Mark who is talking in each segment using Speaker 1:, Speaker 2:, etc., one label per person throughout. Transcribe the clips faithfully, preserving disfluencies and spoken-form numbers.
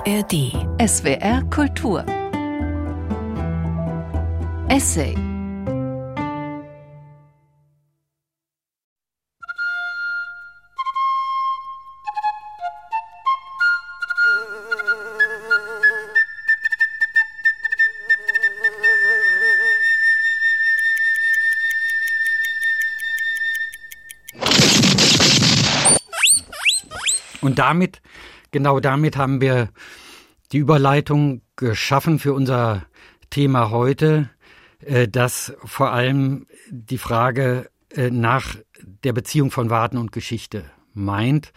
Speaker 1: R D.
Speaker 2: S W R Kultur. Essay.
Speaker 3: Und damit, genau damit haben wir die Überleitung geschaffen für unser Thema heute, das vor allem die Frage nach der Beziehung von Warten und Geschichte meint.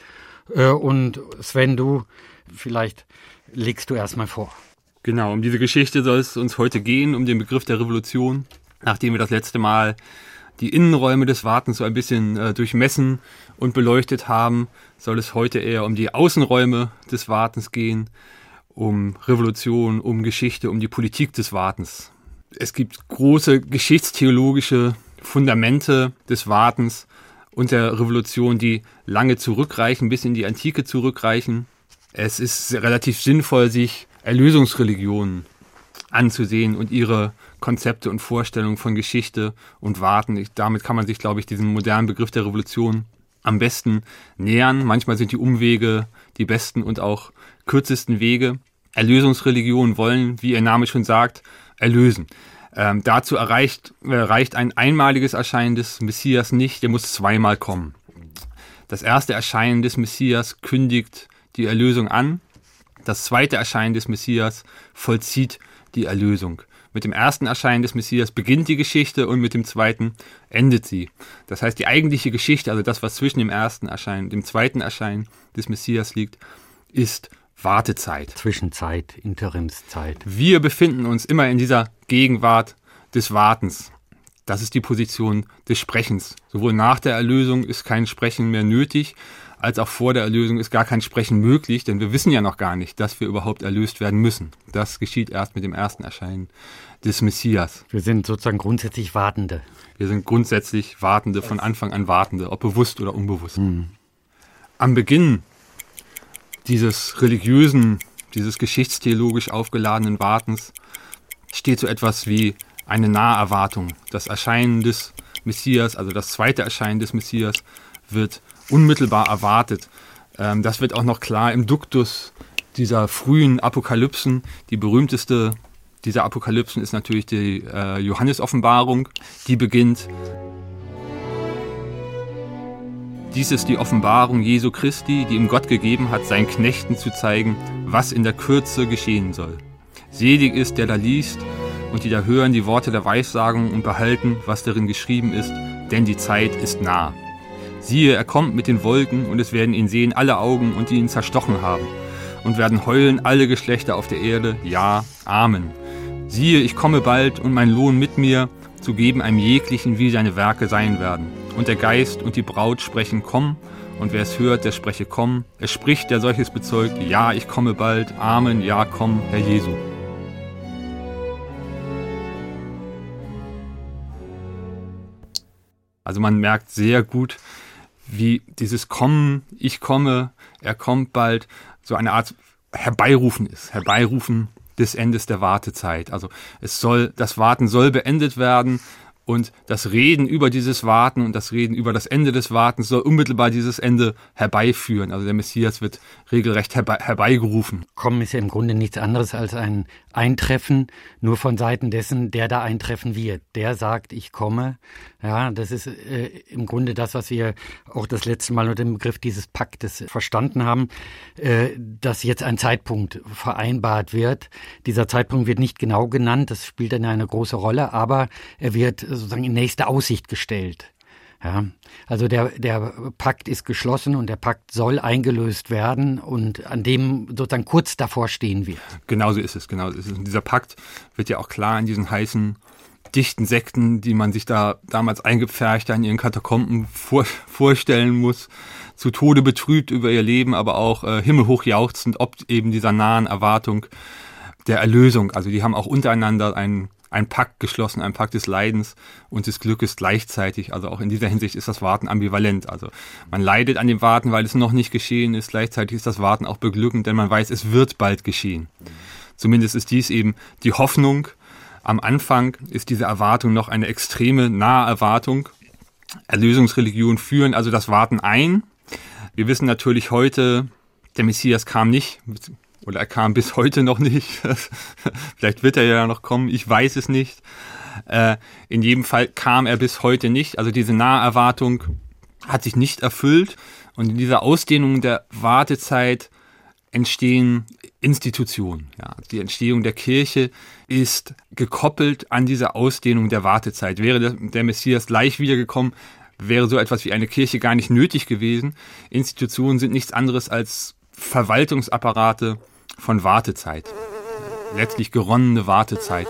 Speaker 3: Und Sven, du, vielleicht legst du erstmal vor.
Speaker 4: Genau, um diese Geschichte soll es uns heute gehen, um den Begriff der Revolution, nachdem wir das letzte Mal die Innenräume des Wartens so ein bisschen äh, durchmessen und beleuchtet haben, soll es heute eher um die Außenräume des Wartens gehen, um Revolution, um Geschichte, um die Politik des Wartens. Es gibt große geschichtstheologische Fundamente des Wartens und der Revolution, die lange zurückreichen, bis in die Antike zurückreichen. Es ist relativ sinnvoll, sich Erlösungsreligionen anzusehen und ihre Konzepte und Vorstellungen von Geschichte und Warten. Ich, damit kann man sich, glaube ich, diesem modernen Begriff der Revolution am besten nähern. Manchmal sind die Umwege die besten und auch kürzesten Wege. Erlösungsreligionen wollen, wie ihr Name schon sagt, erlösen. Ähm, dazu erreicht, äh, reicht ein einmaliges Erscheinen des Messias nicht, der muss zweimal kommen. Das erste Erscheinen des Messias kündigt die Erlösung an. Das zweite Erscheinen des Messias vollzieht die Erlösung. Mit dem ersten Erscheinen des Messias beginnt die Geschichte und mit dem zweiten endet sie. Das heißt, die eigentliche Geschichte, also das, was zwischen dem ersten Erscheinen und dem zweiten Erscheinen des Messias liegt, ist Wartezeit.
Speaker 3: Zwischenzeit, Interimszeit.
Speaker 4: Wir befinden uns immer in dieser Gegenwart des Wartens. Das ist die Position des Sprechens. Sowohl nach der Erlösung ist kein Sprechen mehr nötig, als auch vor der Erlösung ist gar kein Sprechen möglich, denn wir wissen ja noch gar nicht, dass wir überhaupt erlöst werden müssen. Das geschieht erst mit dem ersten Erscheinen des Messias.
Speaker 3: Wir sind sozusagen grundsätzlich Wartende.
Speaker 4: Wir sind grundsätzlich Wartende, von Anfang an Wartende, ob bewusst oder unbewusst. Mhm. Am Beginn dieses religiösen, dieses geschichtstheologisch aufgeladenen Wartens steht so etwas wie eine Naherwartung. Das Erscheinen des Messias, also das zweite Erscheinen des Messias, wird unmittelbar erwartet. Ähm, das wird auch noch klar im Duktus dieser frühen Apokalypsen. Die berühmteste dieser Apokalypsen ist natürlich die äh, Johannes-Offenbarung. Die beginnt: Dies ist die Offenbarung Jesu Christi, die ihm Gott gegeben hat, seinen Knechten zu zeigen, was in der Kürze geschehen soll. Selig ist, der da liest und die da hören die Worte der Weissagung und behalten, was darin geschrieben ist, denn die Zeit ist nah. Siehe, er kommt mit den Wolken, und es werden ihn sehen alle Augen, und die ihn zerstochen haben. Und werden heulen alle Geschlechter auf der Erde. Ja, Amen. Siehe, ich komme bald, und mein Lohn mit mir, zu geben einem jeglichen, wie seine Werke sein werden. Und der Geist und die Braut sprechen, komm. Und wer es hört, der spreche, komm. Es spricht, der solches bezeugt, ja, ich komme bald. Amen, ja, komm, Herr Jesu. Also man merkt sehr gut, wie dieses Kommen, ich komme, er kommt bald, so eine Art Herbeirufen ist. Herbeirufen des Endes der Wartezeit. Also es soll, das Warten soll beendet werden und das Reden über dieses Warten und das Reden über das Ende des Wartens soll unmittelbar dieses Ende herbeiführen. Also der Messias wird regelrecht herbe- herbeigerufen.
Speaker 3: Kommen ist ja im Grunde nichts anderes als ein Eintreffen, nur von Seiten dessen, der da eintreffen wird. Der sagt, ich komme. Ja, das ist äh, im Grunde das, was wir auch das letzte Mal unter dem Begriff dieses Paktes verstanden haben, äh, dass jetzt ein Zeitpunkt vereinbart wird. Dieser Zeitpunkt wird nicht genau genannt, das spielt dann eine große Rolle, aber er wird sozusagen in nächste Aussicht gestellt. Ja, also der, der Pakt ist geschlossen und der Pakt soll eingelöst werden und an dem sozusagen kurz davor stehen wir.
Speaker 4: Genauso ist es, genau so ist es. Und dieser Pakt wird ja auch klar in diesen heißen, dichten Sekten, die man sich da damals eingepfercht in ihren Katakomben vor, vorstellen muss, zu Tode betrübt über ihr Leben, aber auch äh, himmelhoch jauchzend, ob eben dieser nahen Erwartung der Erlösung. Also die haben auch untereinander einen ein Pakt geschlossen, ein Pakt des Leidens und des Glückes gleichzeitig. Also auch in dieser Hinsicht ist das Warten ambivalent. Also man leidet an dem Warten, weil es noch nicht geschehen ist. Gleichzeitig ist das Warten auch beglückend, denn man weiß, es wird bald geschehen. Zumindest ist dies eben die Hoffnung. Am Anfang ist diese Erwartung noch eine extreme nahe Erwartung. Erlösungsreligionen führen also das Warten ein. Wir wissen natürlich heute, der Messias kam nicht, oder er kam bis heute noch nicht. Vielleicht wird er ja noch kommen, ich weiß es nicht. Äh, in jedem Fall kam er bis heute nicht. Also diese Naherwartung hat sich nicht erfüllt. Und in dieser Ausdehnung der Wartezeit entstehen Institutionen. Ja, die Entstehung der Kirche ist gekoppelt an diese Ausdehnung der Wartezeit. Wäre der, der Messias gleich wiedergekommen, wäre so etwas wie eine Kirche gar nicht nötig gewesen. Institutionen sind nichts anderes als Verwaltungsapparate von Wartezeit. Letztlich geronnene Wartezeit.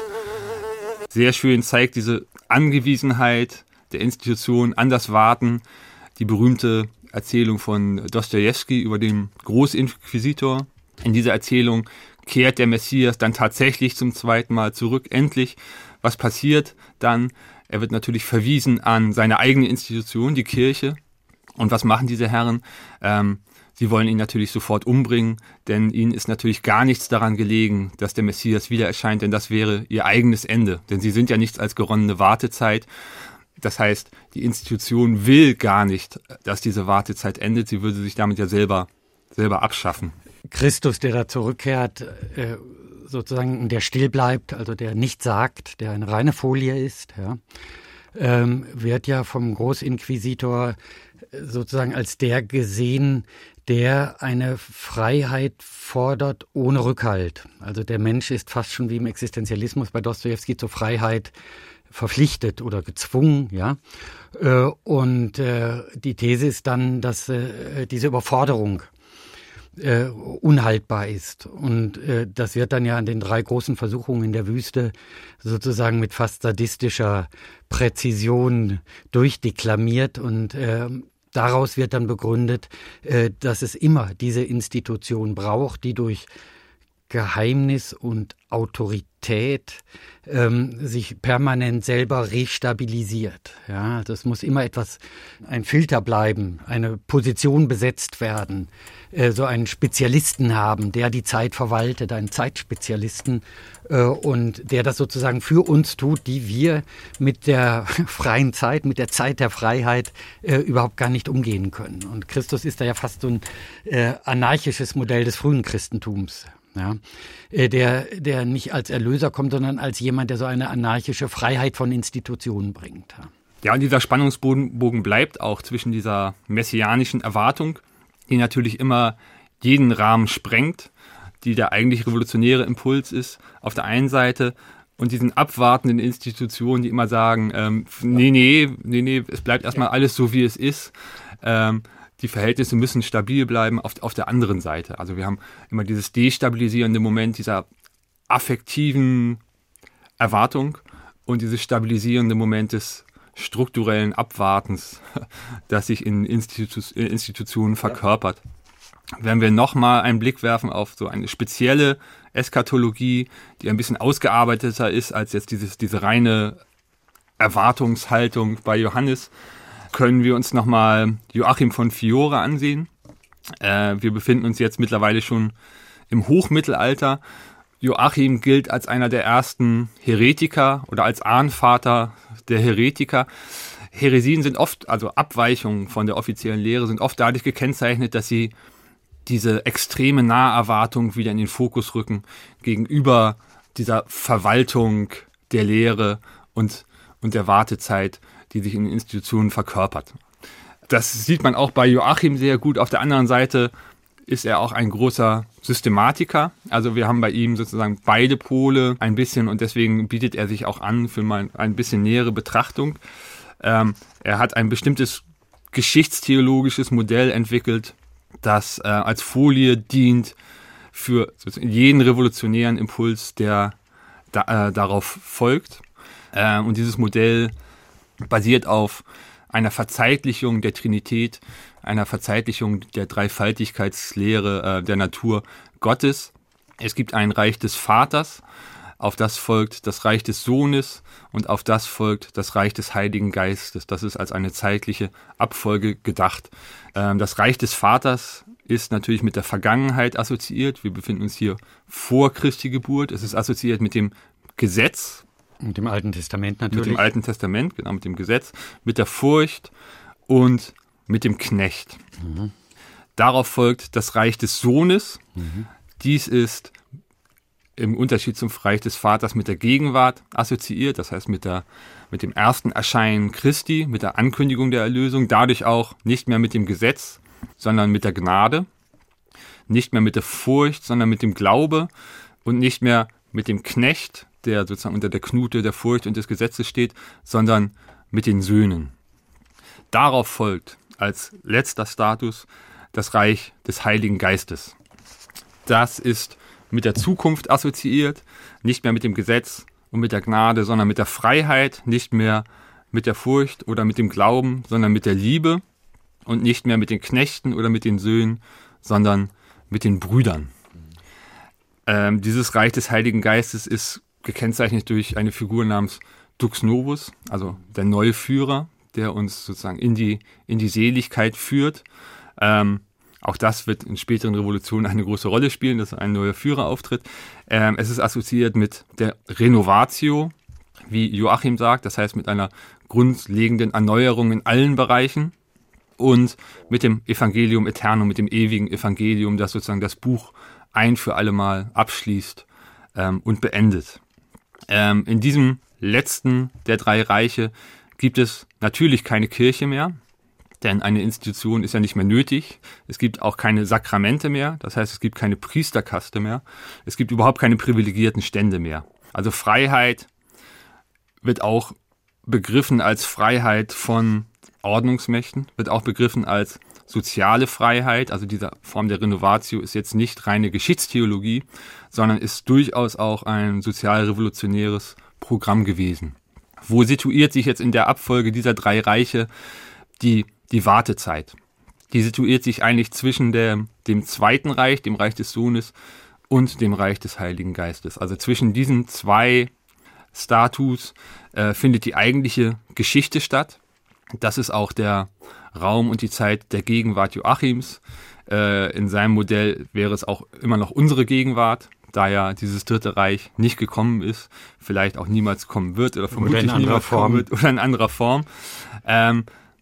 Speaker 4: Sehr schön zeigt diese Angewiesenheit der Institution an das Warten die berühmte Erzählung von Dostojewski über den Großinquisitor. In dieser Erzählung kehrt der Messias dann tatsächlich zum zweiten Mal zurück. Endlich, was passiert dann? Er wird natürlich verwiesen an seine eigene Institution, die Kirche. Und was machen diese Herren? Ähm, sie wollen ihn natürlich sofort umbringen, denn ihnen ist natürlich gar nichts daran gelegen, dass der Messias wieder erscheint, denn das wäre ihr eigenes Ende. Denn sie sind ja nichts als geronnene Wartezeit. Das heißt, die Institution will gar nicht, dass diese Wartezeit endet. Sie würde sich damit ja selber, selber abschaffen.
Speaker 3: Christus, der da zurückkehrt, äh, sozusagen, der still bleibt, also der nicht sagt, der eine reine Folie ist, ja, ähm, wird ja vom Großinquisitor sozusagen als der gesehen, der eine Freiheit fordert ohne Rückhalt. Also der Mensch ist fast schon wie im Existenzialismus bei Dostojewski zur Freiheit verpflichtet oder gezwungen, ja. Und die These ist dann, dass diese Überforderung unhaltbar ist. Und das wird dann ja an den drei großen Versuchungen in der Wüste sozusagen mit fast sadistischer Präzision durchdeklamiert und daraus wird dann begründet, dass es immer diese Institution braucht, die durch Geheimnis und Autorität ähm, sich permanent selber restabilisiert. Ja, das muss immer etwas, ein Filter bleiben, eine Position besetzt werden, äh, so einen Spezialisten haben, der die Zeit verwaltet, einen Zeitspezialisten äh, und der das sozusagen für uns tut, die wir mit der freien Zeit, mit der Zeit der Freiheit äh, überhaupt gar nicht umgehen können. Und Christus ist da ja fast so ein äh, anarchisches Modell des frühen Christentums. Ja, der, der nicht als Erlöser kommt, sondern als jemand, der so eine anarchische Freiheit von Institutionen bringt.
Speaker 4: Ja, und dieser Spannungsbogen bleibt auch zwischen dieser messianischen Erwartung, die natürlich immer jeden Rahmen sprengt, die der eigentlich revolutionäre Impuls ist, auf der einen Seite, und diesen abwartenden Institutionen, die immer sagen, ähm, nee, nee, nee, nee, es bleibt erstmal alles so, wie es ist. Ähm, Die Verhältnisse müssen stabil bleiben auf, auf der anderen Seite. Also wir haben immer dieses destabilisierende Moment dieser affektiven Erwartung und dieses stabilisierende Moment des strukturellen Abwartens, das sich in Institu- Institutionen verkörpert. Wenn wir nochmal einen Blick werfen auf so eine spezielle Eschatologie, die ein bisschen ausgearbeiteter ist als jetzt dieses, diese reine Erwartungshaltung bei Johannes, können wir uns nochmal Joachim von Fiore ansehen. Äh, wir befinden uns jetzt mittlerweile schon im Hochmittelalter. Joachim gilt als einer der ersten Heretiker oder als Ahnvater der Heretiker. Häresien sind oft, also Abweichungen von der offiziellen Lehre, sind oft dadurch gekennzeichnet, dass sie diese extreme Naherwartung wieder in den Fokus rücken gegenüber dieser Verwaltung der Lehre und, und der Wartezeit, die sich in den Institutionen verkörpert. Das sieht man auch bei Joachim sehr gut. Auf der anderen Seite ist er auch ein großer Systematiker. Also wir haben bei ihm sozusagen beide Pole ein bisschen und deswegen bietet er sich auch an für mal ein bisschen nähere Betrachtung. Ähm, er hat ein bestimmtes geschichtstheologisches Modell entwickelt, das äh, als Folie dient für jeden revolutionären Impuls, der da, äh, darauf folgt. Äh, und dieses Modell basiert auf einer Verzeitlichung der Trinität, einer Verzeitlichung der Dreifaltigkeitslehre äh, der Natur Gottes. Es gibt ein Reich des Vaters, auf das folgt das Reich des Sohnes und auf das folgt das Reich des Heiligen Geistes. Das ist als eine zeitliche Abfolge gedacht. Ähm, das Reich des Vaters ist natürlich mit der Vergangenheit assoziiert. Wir befinden uns hier vor Christi Geburt. Es ist assoziiert mit dem Gesetz.
Speaker 3: Mit dem Alten Testament natürlich.
Speaker 4: Mit dem Alten Testament, genau, mit dem Gesetz, mit der Furcht und mit dem Knecht. Mhm. Darauf folgt das Reich des Sohnes. Mhm. Dies ist im Unterschied zum Reich des Vaters mit der Gegenwart assoziiert, das heißt mit, der, mit dem ersten Erscheinen Christi, mit der Ankündigung der Erlösung, dadurch auch nicht mehr mit dem Gesetz, sondern mit der Gnade, nicht mehr mit der Furcht, sondern mit dem Glaube und nicht mehr mit dem Knecht, der sozusagen unter der Knute der Furcht und des Gesetzes steht, sondern mit den Söhnen. Darauf folgt als letzter Status das Reich des Heiligen Geistes. Das ist mit der Zukunft assoziiert, nicht mehr mit dem Gesetz und mit der Gnade, sondern mit der Freiheit, nicht mehr mit der Furcht oder mit dem Glauben, sondern mit der Liebe und nicht mehr mit den Knechten oder mit den Söhnen, sondern mit den Brüdern. Ähm, dieses Reich des Heiligen Geistes ist gekennzeichnet durch eine Figur namens Dux Novus, also der neue Führer, der uns sozusagen in die, in die Seligkeit führt. Ähm, Auch das wird in späteren Revolutionen eine große Rolle spielen, dass ein neuer Führer auftritt. Ähm, es ist assoziiert mit der Renovatio, wie Joachim sagt, das heißt mit einer grundlegenden Erneuerung in allen Bereichen und mit dem Evangelium Aeternum, mit dem ewigen Evangelium, das sozusagen das Buch ein für alle Mal abschließt ähm, und beendet. Ähm, in diesem letzten der drei Reiche gibt es natürlich keine Kirche mehr. Denn eine Institution ist ja nicht mehr nötig. Es gibt auch keine Sakramente mehr. Das heißt, es gibt keine Priesterkaste mehr. Es gibt überhaupt keine privilegierten Stände mehr. Also Freiheit wird auch begriffen als Freiheit von Ordnungsmächten, wird auch begriffen als soziale Freiheit. Also diese Form der Renovatio ist jetzt nicht reine Geschichtstheologie, sondern ist durchaus auch ein sozialrevolutionäres Programm gewesen. Wo situiert sich jetzt in der Abfolge dieser drei Reiche die Die Wartezeit, die situiert sich eigentlich zwischen der, dem zweiten Reich, dem Reich des Sohnes und dem Reich des Heiligen Geistes. Also zwischen diesen zwei Status äh, findet die eigentliche Geschichte statt. Das ist auch der Raum und die Zeit der Gegenwart Joachims. Äh, in seinem Modell wäre es auch immer noch unsere Gegenwart, da ja dieses Dritte Reich nicht gekommen ist, vielleicht auch niemals kommen wird oder vermutlich
Speaker 3: oder in
Speaker 4: niemals
Speaker 3: Form.
Speaker 4: kommen wird oder in anderer Form. Ähm,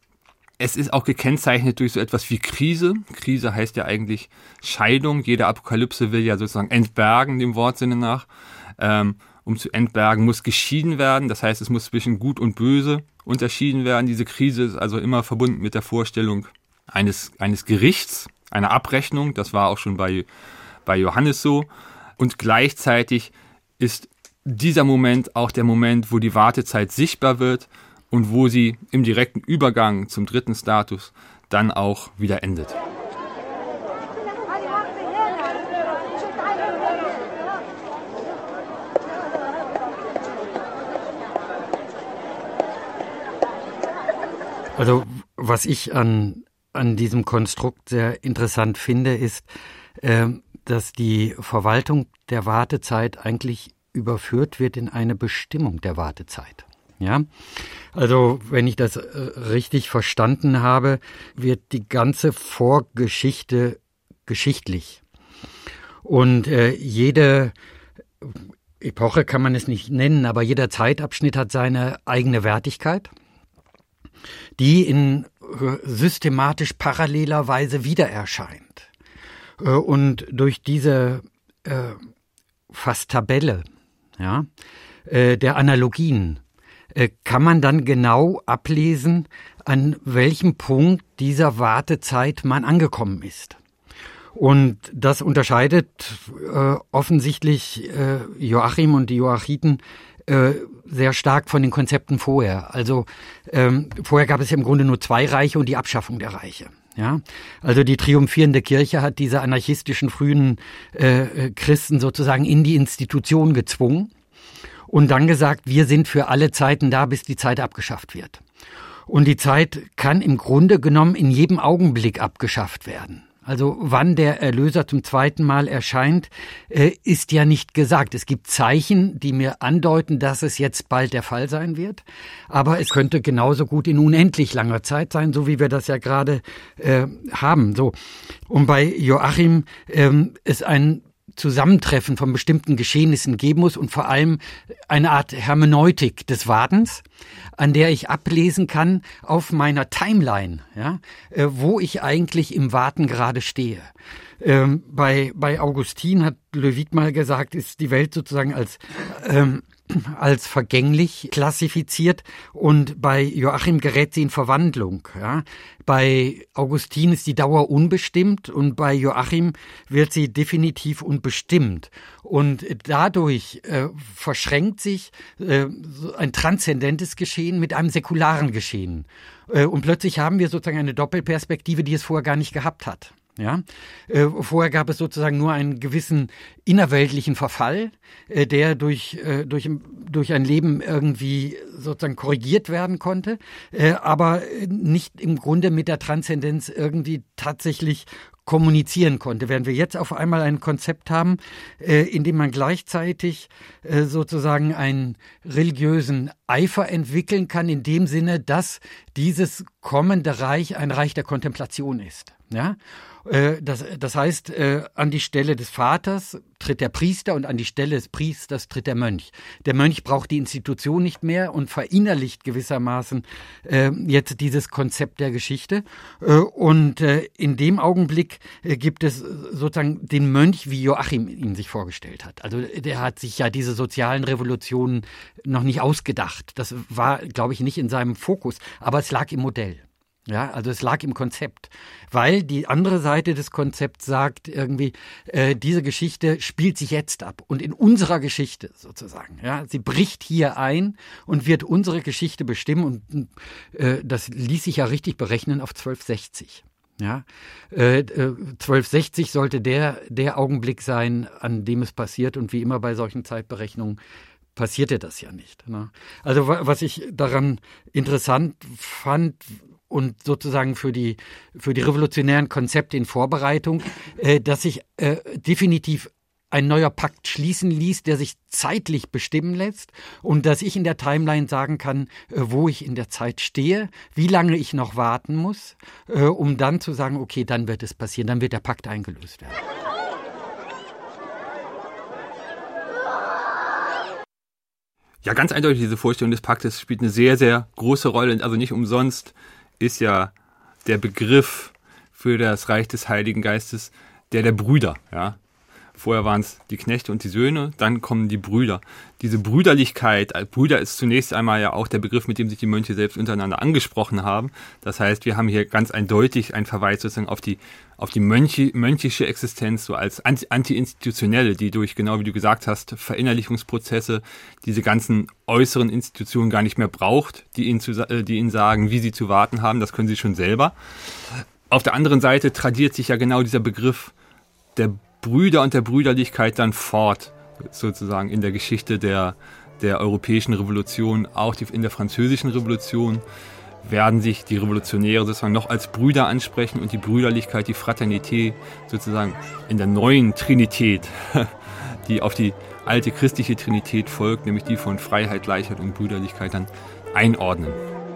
Speaker 4: Es ist auch gekennzeichnet durch so etwas wie Krise. Krise heißt ja eigentlich Scheidung. Jede Apokalypse will ja sozusagen entbergen, dem Wortsinne nach. Ähm, um zu entbergen, muss geschieden werden. Das heißt, es muss zwischen Gut und Böse unterschieden werden. Diese Krise ist also immer verbunden mit der Vorstellung eines, eines Gerichts, einer Abrechnung. Das war auch schon bei, bei Johannes so. Und gleichzeitig ist dieser Moment auch der Moment, wo die Wartezeit sichtbar wird und wo sie im direkten Übergang zum dritten Status dann auch wieder endet.
Speaker 3: Also was ich an, an diesem Konstrukt sehr interessant finde, ist, äh, dass die Verwaltung der Wartezeit eigentlich überführt wird in eine Bestimmung der Wartezeit. Ja, also wenn ich das äh, richtig verstanden habe, wird die ganze Vorgeschichte geschichtlich. Und äh, jede Epoche kann man es nicht nennen, aber jeder Zeitabschnitt hat seine eigene Wertigkeit, die in äh, systematisch paralleler Weise wieder erscheint. Äh, und durch diese äh, fast Tabelle, ja, äh, der Analogien kann man dann genau ablesen, an welchem Punkt dieser Wartezeit man angekommen ist. Und das unterscheidet äh, offensichtlich äh, Joachim und die Joachiten äh, sehr stark von den Konzepten vorher. Also ähm, vorher gab es ja im Grunde nur zwei Reiche und die Abschaffung der Reiche. Ja, also die triumphierende Kirche hat diese anarchistischen frühen äh, Christen sozusagen in die Institution gezwungen. Und dann gesagt, wir sind für alle Zeiten da, bis die Zeit abgeschafft wird. Und die Zeit kann im Grunde genommen in jedem Augenblick abgeschafft werden. Also wann der Erlöser zum zweiten Mal erscheint, äh, ist ja nicht gesagt. Es gibt Zeichen, die mir andeuten, dass es jetzt bald der Fall sein wird. Aber es könnte genauso gut in unendlich langer Zeit sein, so wie wir das ja gerade äh, haben. So. Und bei Joachim ähm, ist ein Zusammentreffen von bestimmten Geschehnissen geben muss und vor allem eine Art Hermeneutik des Wartens, an der ich ablesen kann auf meiner Timeline, ja, äh, wo ich eigentlich im Warten gerade stehe. Ähm, bei, bei Augustin hat Löwit mal gesagt, ist die Welt sozusagen als ähm, als vergänglich klassifiziert und bei Joachim gerät sie in Verwandlung. Ja. Bei Augustin ist die Dauer unbestimmt und bei Joachim wird sie definitiv und bestimmt. Und dadurch äh, verschränkt sich äh, ein transzendentes Geschehen mit einem säkularen Geschehen. Äh, und plötzlich haben wir sozusagen eine Doppelperspektive, die es vorher gar nicht gehabt hat. Ja, äh, vorher gab es sozusagen nur einen gewissen innerweltlichen Verfall, äh, der durch äh, durch durch ein Leben irgendwie sozusagen korrigiert werden konnte, äh, aber nicht im Grunde mit der Transzendenz irgendwie tatsächlich kommunizieren konnte. Während wir jetzt auf einmal ein Konzept haben, äh, in dem man gleichzeitig äh, sozusagen einen religiösen Eifer entwickeln kann, in dem Sinne, dass dieses kommende Reich ein Reich der Kontemplation ist. Ja, äh, das, das heißt, äh, an die Stelle des Vaters tritt der Priester und an die Stelle des Priesters tritt der Mönch. Der Mönch braucht die Institution nicht mehr und verinnerlicht gewissermaßen äh, jetzt dieses Konzept der Geschichte. Äh, und äh, in dem Augenblick äh, gibt es sozusagen den Mönch, wie Joachim ihn sich vorgestellt hat. Also der hat sich ja diese sozialen Revolutionen noch nicht ausgedacht. Das war, glaube ich, nicht in seinem Fokus, aber es lag im Modell. Ja, also es lag im Konzept, weil die andere Seite des Konzepts sagt irgendwie, äh, diese Geschichte spielt sich jetzt ab und in unserer Geschichte sozusagen. Ja, sie bricht hier ein und wird unsere Geschichte bestimmen und äh, das ließ sich ja richtig berechnen auf zwölf sechzig. Ja, äh, zwölf sechzig sollte der der Augenblick sein, an dem es passiert und wie immer bei solchen Zeitberechnungen passierte das ja nicht. Ne? Also was ich daran interessant fand und sozusagen für die für die revolutionären Konzepte in Vorbereitung, äh, dass sich äh, definitiv ein neuer Pakt schließen ließ, der sich zeitlich bestimmen lässt und dass ich in der Timeline sagen kann, äh, wo ich in der Zeit stehe, wie lange ich noch warten muss, äh, um dann zu sagen, okay, dann wird es passieren, dann wird der Pakt eingelöst werden.
Speaker 4: Ja, ganz eindeutig, diese Vorstellung des Paktes spielt eine sehr, sehr große Rolle. Also nicht umsonst ist ja der Begriff für das Reich des Heiligen Geistes der der Brüder. Ja. Vorher waren es die Knechte und die Söhne, dann kommen die Brüder. Diese Brüderlichkeit, Brüder ist zunächst einmal ja auch der Begriff, mit dem sich die Mönche selbst untereinander angesprochen haben. Das heißt, wir haben hier ganz eindeutig einen Verweis sozusagen auf die, auf die Mönche, mönchische Existenz, so als anti-institutionelle, die durch, genau wie du gesagt hast, Verinnerlichungsprozesse diese ganzen äußeren Institutionen gar nicht mehr braucht, die ihnen, zu, die ihnen sagen, wie sie zu warten haben. Das können sie schon selber. Auf der anderen Seite tradiert sich ja genau dieser Begriff der Brüder und der Brüderlichkeit dann fort, sozusagen in der Geschichte der, der europäischen Revolution, auch die, in der französischen Revolution werden sich die Revolutionäre sozusagen noch als Brüder ansprechen und die Brüderlichkeit, die Fraternität sozusagen in der neuen Trinität, die auf die alte christliche Trinität folgt, nämlich die von Freiheit, Gleichheit und Brüderlichkeit dann einordnen.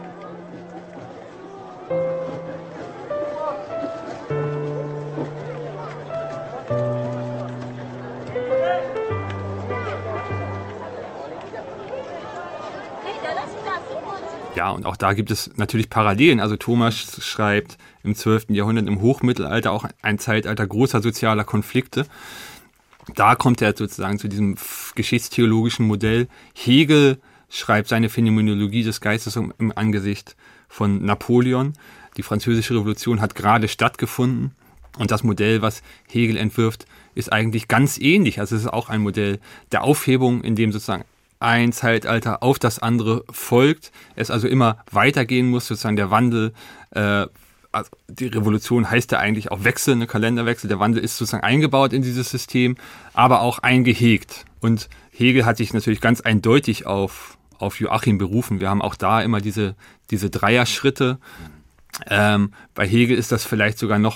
Speaker 4: Ja, und auch da gibt es natürlich Parallelen. Also Thomas schreibt im zwölften Jahrhundert im Hochmittelalter auch ein Zeitalter großer sozialer Konflikte. Da kommt er sozusagen zu diesem geschichtstheologischen Modell. Hegel schreibt seine Phänomenologie des Geistes im Angesicht von Napoleon. Die Französische Revolution hat gerade stattgefunden. Und das Modell, was Hegel entwirft, ist eigentlich ganz ähnlich. Also es ist auch ein Modell der Aufhebung, in dem sozusagen ein Zeitalter auf das andere folgt, es also immer weitergehen muss, sozusagen der Wandel, äh, also die Revolution heißt ja eigentlich auch Wechsel, eine Kalenderwechsel, der Wandel ist sozusagen eingebaut in dieses System, aber auch eingehegt. Und Hegel hat sich natürlich ganz eindeutig auf, auf Joachim berufen. Wir haben auch da immer diese, diese Dreierschritte. Ähm, bei Hegel ist das vielleicht sogar noch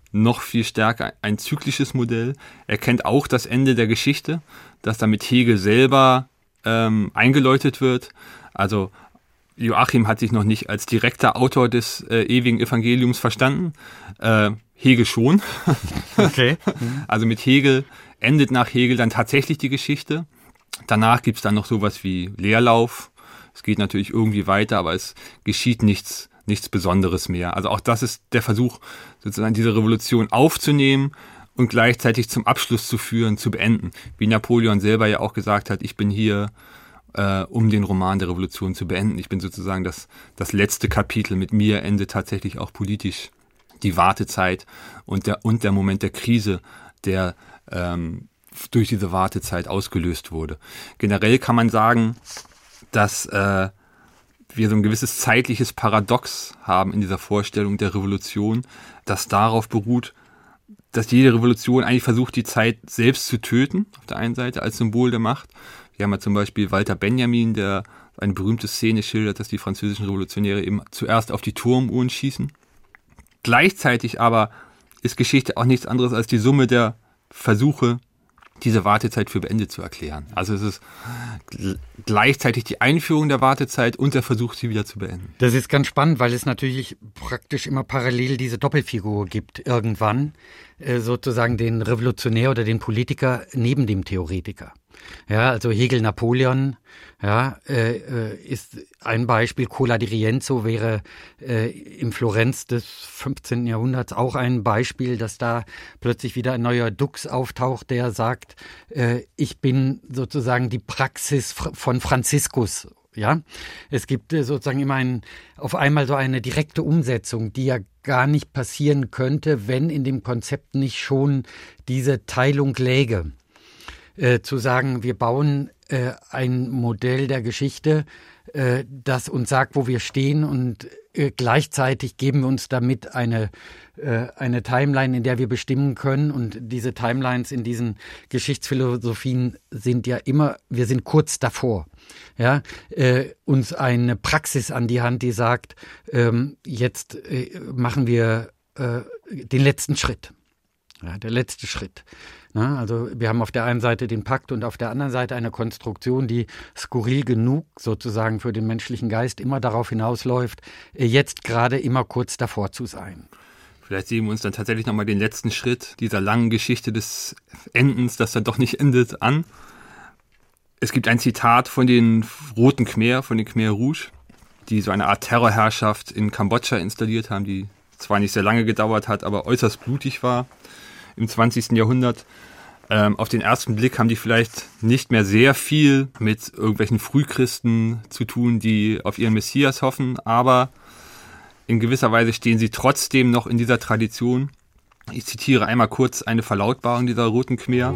Speaker 4: noch viel stärker ein zyklisches Modell. Er kennt auch das Ende der Geschichte, das dann mit Hegel selber ähm, eingeläutet wird. Also Joachim hat sich noch nicht als direkter Autor des äh, ewigen Evangeliums verstanden. Äh, Hegel schon.
Speaker 3: Okay.
Speaker 4: Also mit Hegel endet nach Hegel dann tatsächlich die Geschichte. Danach gibt es dann noch sowas wie Leerlauf. Es geht natürlich irgendwie weiter, aber es geschieht nichts, nichts Besonderes mehr. Also auch das ist der Versuch, sozusagen diese Revolution aufzunehmen und gleichzeitig zum Abschluss zu führen, zu beenden. Wie Napoleon selber ja auch gesagt hat, ich bin hier, äh, um den Roman der Revolution zu beenden. Ich bin sozusagen das, das letzte Kapitel. Mit mir endet tatsächlich auch politisch die Wartezeit und der, und der Moment der Krise, der ähm, durch diese Wartezeit ausgelöst wurde. Generell kann man sagen, dass äh, wir so ein gewisses zeitliches Paradox haben in dieser Vorstellung der Revolution, das darauf beruht, dass jede Revolution eigentlich versucht, die Zeit selbst zu töten, auf der einen Seite als Symbol der Macht. Wir haben ja zum Beispiel Walter Benjamin, der eine berühmte Szene schildert, dass die französischen Revolutionäre eben zuerst auf die Turmuhren schießen. Gleichzeitig aber ist Geschichte auch nichts anderes als die Summe der Versuche, diese Wartezeit für beendet zu erklären. Also es ist gl- gleichzeitig die Einführung der Wartezeit und der Versuch, sie wieder zu beenden.
Speaker 3: Das ist ganz spannend, weil es natürlich praktisch immer parallel diese Doppelfigur gibt. Irgendwann äh, sozusagen den Revolutionär oder den Politiker neben dem Theoretiker. Ja, also Hegel Napoleon, ja, äh, ist ein Beispiel. Cola di Rienzo wäre äh, im Florenz des fünfzehnten Jahrhunderts auch ein Beispiel, dass da plötzlich wieder ein neuer Dux auftaucht, der sagt, äh, ich bin sozusagen die Praxis von Franziskus. Ja, es gibt äh, sozusagen immer ein, auf einmal so eine direkte Umsetzung, die ja gar nicht passieren könnte, wenn in dem Konzept nicht schon diese Teilung läge. Äh, zu sagen, wir bauen äh, ein Modell der Geschichte, äh, das uns sagt, wo wir stehen, und äh, gleichzeitig geben wir uns damit eine, äh, eine Timeline, in der wir bestimmen können. Und diese Timelines in diesen Geschichtsphilosophien sind ja immer, wir sind kurz davor, ja, äh, uns eine Praxis an die Hand, die sagt, ähm, jetzt äh, machen wir äh, den letzten Schritt. Ja, der letzte Schritt. Na, also wir haben auf der einen Seite den Pakt und auf der anderen Seite eine Konstruktion, die skurril genug sozusagen für den menschlichen Geist immer darauf hinausläuft, jetzt gerade immer kurz davor zu sein.
Speaker 4: Vielleicht sehen wir uns dann tatsächlich nochmal den letzten Schritt dieser langen Geschichte des Endens, das dann doch nicht endet, an. Es gibt ein Zitat von den Roten Khmer, von den Khmer Rouge, die so eine Art Terrorherrschaft in Kambodscha installiert haben, die zwar nicht sehr lange gedauert hat, aber äußerst blutig war im zwanzigsten Jahrhundert. Ähm, auf den ersten Blick haben die vielleicht nicht mehr sehr viel mit irgendwelchen Frühchristen zu tun, die auf ihren Messias hoffen, aber in gewisser Weise stehen sie trotzdem noch in dieser Tradition. Ich zitiere einmal kurz eine Verlautbarung dieser Roten Khmer.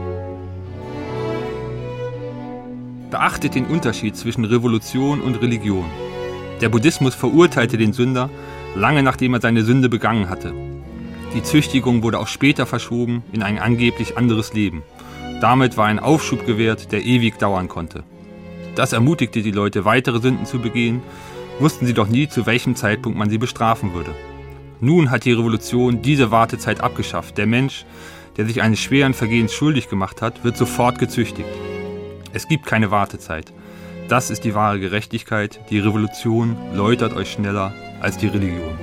Speaker 4: Beachtet den Unterschied zwischen Revolution und Religion. Der Buddhismus verurteilte den Sünder, lange nachdem er seine Sünde begangen hatte. Die Züchtigung wurde auch später verschoben in ein angeblich anderes Leben. Damit war ein Aufschub gewährt, der ewig dauern konnte. Das ermutigte die Leute, weitere Sünden zu begehen, wussten sie doch nie, zu welchem Zeitpunkt man sie bestrafen würde. Nun hat die Revolution diese Wartezeit abgeschafft. Der Mensch, der sich eines schweren Vergehens schuldig gemacht hat, wird sofort gezüchtigt. Es gibt keine Wartezeit. Das ist die wahre Gerechtigkeit. Die Revolution läutert euch schneller als die Religion.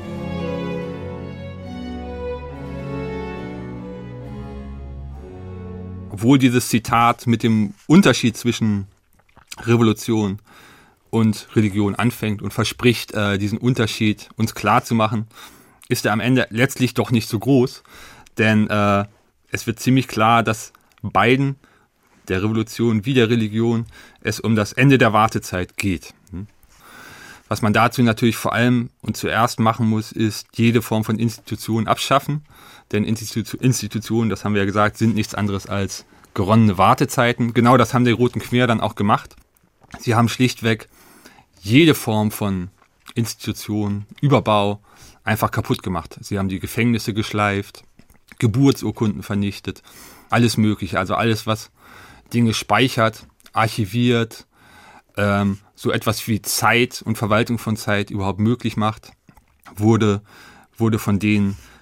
Speaker 4: Obwohl dieses Zitat mit dem Unterschied zwischen Revolution und Religion anfängt und verspricht, äh, diesen Unterschied uns klar zu machen, ist er am Ende letztlich doch nicht so groß. Denn äh, es wird ziemlich klar, dass beiden, der Revolution wie der Religion, es um das Ende der Wartezeit geht. Was man dazu natürlich vor allem und zuerst machen muss, ist jede Form von Institution abschaffen. Denn Institu- Institutionen, das haben wir ja gesagt, sind nichts anderes als geronnene Wartezeiten. Genau das haben die Roten Khmer dann auch gemacht. Sie haben schlichtweg jede Form von Institution, Überbau einfach kaputt gemacht. Sie haben die Gefängnisse geschleift, Geburtsurkunden vernichtet, alles Mögliche. Also alles, was Dinge speichert, archiviert, ähm, so etwas wie Zeit und Verwaltung von Zeit überhaupt möglich macht, wurde, wurde von denen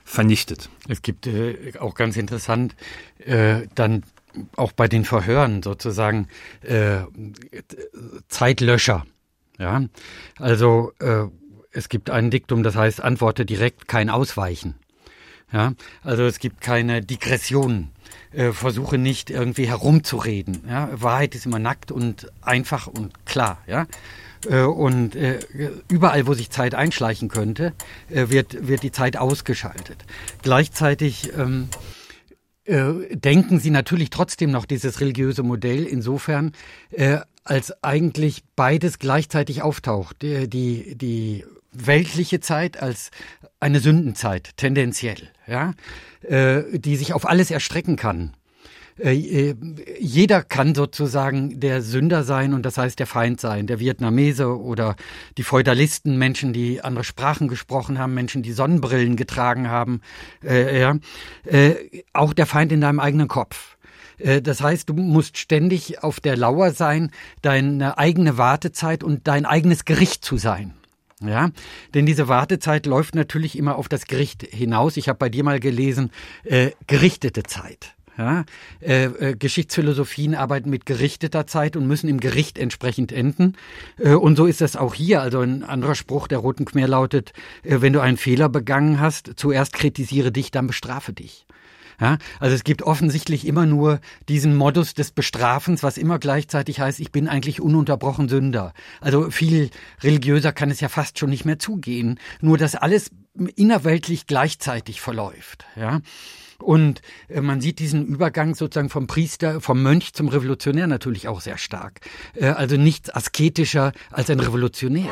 Speaker 4: vernichtet.
Speaker 3: Es gibt äh, auch ganz interessant äh, dann auch bei den Verhören sozusagen äh, Zeitlöscher. Ja, also äh, es gibt ein Diktum, das heißt, antworte direkt, kein Ausweichen. Ja, also es gibt keine Digressionen. Äh, versuche nicht irgendwie herumzureden. Ja, Wahrheit ist immer nackt und einfach und klar. Ja, äh, und äh, überall, wo sich Zeit einschleichen könnte, äh, wird wird die Zeit ausgeschaltet. Gleichzeitig ähm, äh, denken Sie natürlich trotzdem noch dieses religiöse Modell insofern, äh, als eigentlich beides gleichzeitig auftaucht. Die, die, die weltliche Zeit als eine Sündenzeit, tendenziell, ja, äh, die sich auf alles erstrecken kann. Äh, jeder kann sozusagen der Sünder sein und das heißt der Feind sein, der Vietnamese oder die Feudalisten, Menschen, die andere Sprachen gesprochen haben, Menschen, die Sonnenbrillen getragen haben, äh, ja, äh, auch der Feind in deinem eigenen Kopf. Das heißt, du musst ständig auf der Lauer sein, deine eigene Wartezeit und dein eigenes Gericht zu sein. Ja, denn diese Wartezeit läuft natürlich immer auf das Gericht hinaus. Ich habe bei dir mal gelesen, äh, gerichtete Zeit. Ja, äh, äh, Geschichtsphilosophien arbeiten mit gerichteter Zeit und müssen im Gericht entsprechend enden. Äh, und so ist das auch hier. Also ein anderer Spruch der Roten Khmer lautet, äh, wenn du einen Fehler begangen hast, zuerst kritisiere dich, dann bestrafe dich. Ja, also es gibt offensichtlich immer nur diesen Modus des Bestrafens, was immer gleichzeitig heißt, ich bin eigentlich ununterbrochen Sünder. Also viel religiöser kann es ja fast schon nicht mehr zugehen. Nur, dass alles innerweltlich gleichzeitig verläuft. Ja, und äh, man sieht diesen Übergang sozusagen vom Priester, vom Mönch zum Revolutionär natürlich auch sehr stark. Äh, also nichts asketischer als ein Revolutionär.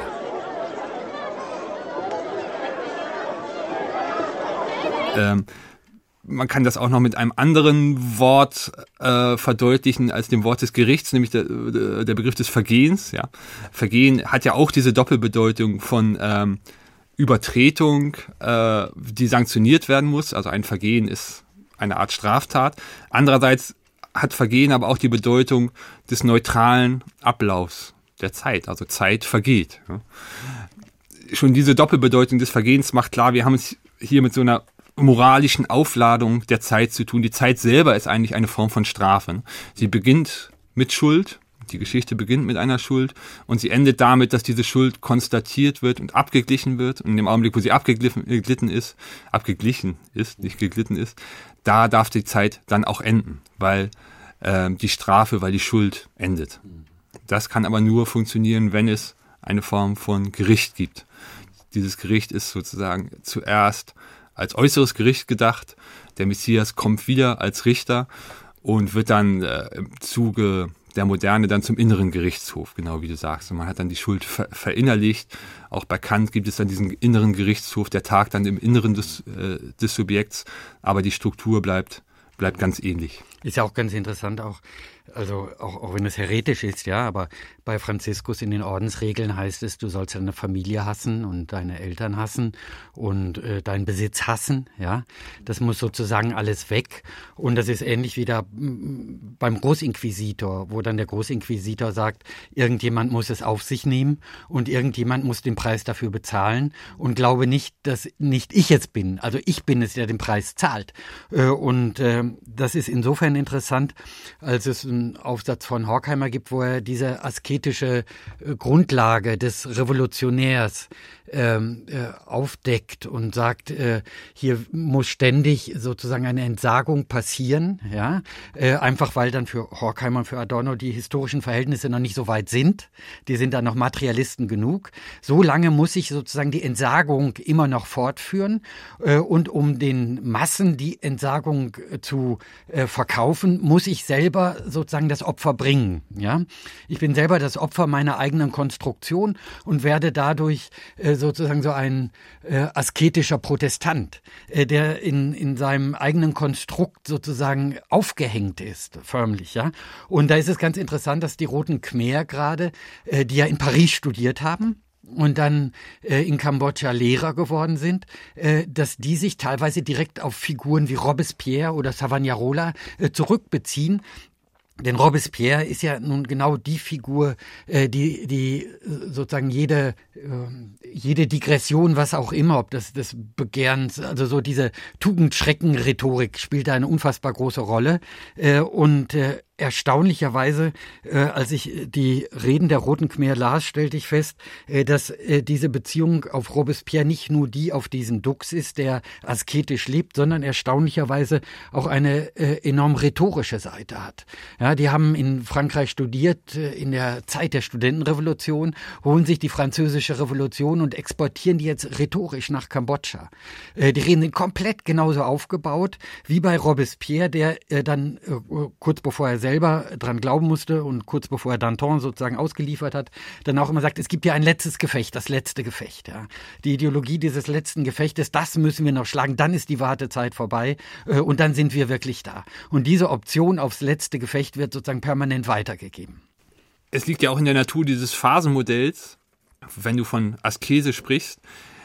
Speaker 4: Ähm. Man kann das auch noch mit einem anderen Wort äh, verdeutlichen als dem Wort des Gerichts, nämlich der, der Begriff des Vergehens. Ja. Vergehen hat ja auch diese Doppelbedeutung von ähm, Übertretung, äh, die sanktioniert werden muss. Also ein Vergehen ist eine Art Straftat. Andererseits hat Vergehen aber auch die Bedeutung des neutralen Ablaufs der Zeit. Also Zeit vergeht. Ja. Schon diese Doppelbedeutung des Vergehens macht klar, wir haben es hier mit so einer moralischen Aufladung der Zeit zu tun. Die Zeit selber ist eigentlich eine Form von Strafe. Sie beginnt mit Schuld, die Geschichte beginnt mit einer Schuld und sie endet damit, dass diese Schuld konstatiert wird und abgeglichen wird. Und in dem Augenblick, wo sie abgeglitten ist, abgeglichen ist, nicht geglitten ist, da darf die Zeit dann auch enden, weil äh, die Strafe, weil die Schuld endet. Das kann aber nur funktionieren, wenn es eine Form von Gericht gibt. Dieses Gericht ist sozusagen zuerst als äußeres Gericht gedacht. Der Messias kommt wieder als Richter und wird dann äh, im Zuge der Moderne dann zum inneren Gerichtshof, genau wie du sagst. Und man hat dann die Schuld ver- verinnerlicht. Auch bei Kant gibt es dann diesen inneren Gerichtshof, der tagt dann im Inneren des, äh, des Subjekts, aber die Struktur bleibt, bleibt ganz ähnlich.
Speaker 3: Ist ja auch ganz interessant, auch, also auch, auch wenn es heretisch ist, ja, aber bei Franziskus in den Ordensregeln heißt es, du sollst deine Familie hassen und deine Eltern hassen und äh, deinen Besitz hassen, ja. Das muss sozusagen alles weg. Und das ist ähnlich wie da beim Großinquisitor, wo dann der Großinquisitor sagt, irgendjemand muss es auf sich nehmen und irgendjemand muss den Preis dafür bezahlen und glaube nicht, dass nicht ich es bin. Also ich bin es, der den Preis zahlt. Äh, und äh, das ist insofern interessant, als es einen Aufsatz von Horkheimer gibt, wo er diese asketische äh, Grundlage des Revolutionärs ähm, äh, aufdeckt und sagt, äh, hier muss ständig sozusagen eine Entsagung passieren, ja, äh, einfach weil dann für Horkheimer und für Adorno die historischen Verhältnisse noch nicht so weit sind. Die sind dann noch Materialisten genug. So lange muss ich sozusagen die Entsagung immer noch fortführen äh, und um den Massen die Entsagung äh, zu äh, verkaufen, muss ich selber sozusagen das Opfer bringen, ja. Ich bin selber das Opfer meiner eigenen Konstruktion und werde dadurch äh, sozusagen so ein äh, asketischer Protestant, äh, der in, in seinem eigenen Konstrukt sozusagen aufgehängt ist, förmlich, ja. Und da ist es ganz interessant, dass die Roten Khmer gerade, äh, die ja in Paris studiert haben, und dann äh, in Kambodscha Lehrer geworden sind, äh, dass die sich teilweise direkt auf Figuren wie Robespierre oder Savonarola äh, zurückbeziehen, Denn Robespierre ist ja nun genau die Figur, äh, die, die sozusagen jede, äh, jede Digression, was auch immer, ob das des Begehrens, also so diese Tugendschrecken-Rhetorik spielt da eine unfassbar große Rolle. Äh, und äh, erstaunlicherweise, äh, als ich die Reden der Roten Khmer las, stellte ich fest, äh, dass äh, diese Beziehung auf Robespierre nicht nur die auf diesen Dux ist, der asketisch lebt, sondern erstaunlicherweise auch eine äh, enorm rhetorische Seite hat. Ja, die haben in Frankreich studiert, äh, in der Zeit der Studentenrevolution, holen sich die französische Revolution und exportieren die jetzt rhetorisch nach Kambodscha. Äh, die Reden sind komplett genauso aufgebaut wie bei Robespierre, der äh, dann äh, kurz bevor er selber dran glauben musste und kurz bevor er Danton sozusagen ausgeliefert hat, dann auch immer sagt, es gibt ja ein letztes Gefecht, das letzte Gefecht. Ja. Die Ideologie dieses letzten Gefechtes, das müssen wir noch schlagen, dann ist die Wartezeit vorbei äh, und dann sind wir wirklich da. Und diese Option aufs letzte Gefecht wird sozusagen permanent weitergegeben.
Speaker 4: Es liegt ja auch in der Natur dieses Phasenmodells, wenn du von Askese sprichst,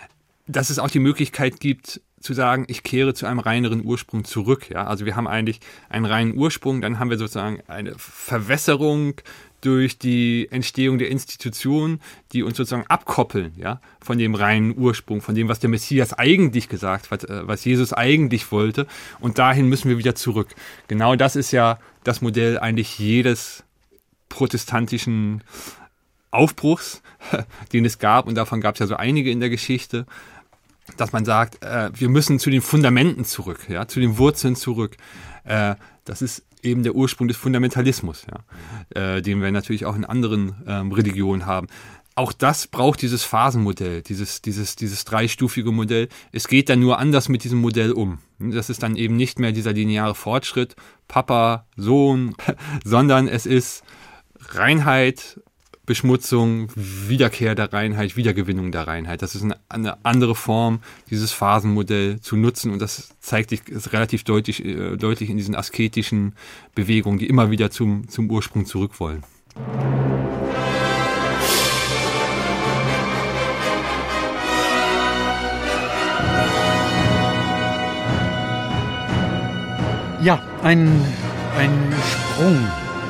Speaker 4: dass es auch die Möglichkeit gibt, zu sagen, ich kehre zu einem reineren Ursprung zurück. Ja? Also wir haben eigentlich einen reinen Ursprung, dann haben wir sozusagen eine Verwässerung durch die Entstehung der Institutionen, die uns sozusagen abkoppeln, ja, von dem reinen Ursprung, von dem, was der Messias eigentlich gesagt hat, was Jesus eigentlich wollte. Und dahin müssen wir wieder zurück. Genau das ist ja das Modell eigentlich jedes protestantischen Aufbruchs, den es gab. Und davon gab es ja so einige in der Geschichte, dass man sagt, äh, wir müssen zu den Fundamenten zurück, ja, zu den Wurzeln zurück. Äh, das ist eben der Ursprung des Fundamentalismus, ja, äh, den wir natürlich auch in anderen ähm, Religionen haben. Auch das braucht dieses Phasenmodell, dieses, dieses, dieses dreistufige Modell. Es geht dann nur anders mit diesem Modell um. Das ist dann eben nicht mehr dieser lineare Fortschritt, Papa, Sohn, sondern es ist Reinheit, Beschmutzung, Wiederkehr der Reinheit, Wiedergewinnung der Reinheit. Das ist eine, eine andere Form, dieses Phasenmodell zu nutzen, und das zeigt sich relativ deutlich, äh, deutlich in diesen asketischen Bewegungen, die immer wieder zum, zum Ursprung zurück wollen.
Speaker 3: Ja, ein, ein Sprung.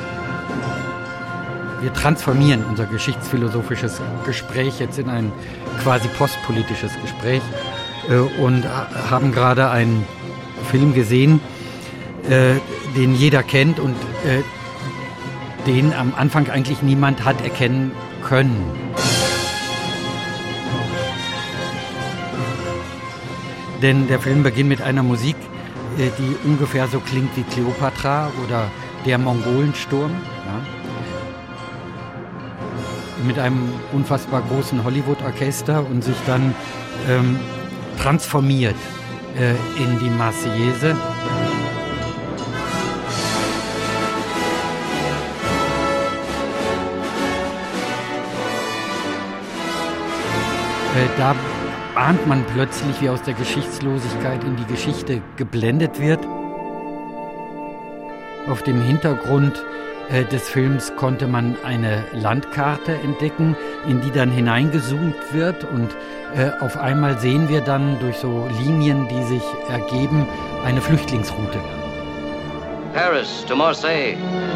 Speaker 3: Wir transformieren unser geschichtsphilosophisches Gespräch jetzt in ein quasi postpolitisches Gespräch äh, und haben gerade einen Film gesehen, äh, den jeder kennt und äh, den am Anfang eigentlich niemand hat erkennen können. Denn der Film beginnt mit einer Musik, äh, die ungefähr so klingt wie Kleopatra oder der Mongolensturm. Ja. Mit einem unfassbar großen Hollywood-Orchester und sich dann ähm, transformiert äh, in die Marseillaise. Äh, da ahnt man plötzlich, wie aus der Geschichtslosigkeit in die Geschichte geblendet wird. Auf dem Hintergrund des Films konnte man eine Landkarte entdecken, in die dann hineingezoomt wird, und äh, auf einmal sehen wir dann durch so Linien, die sich ergeben, eine Flüchtlingsroute.
Speaker 1: Paris to Marseille.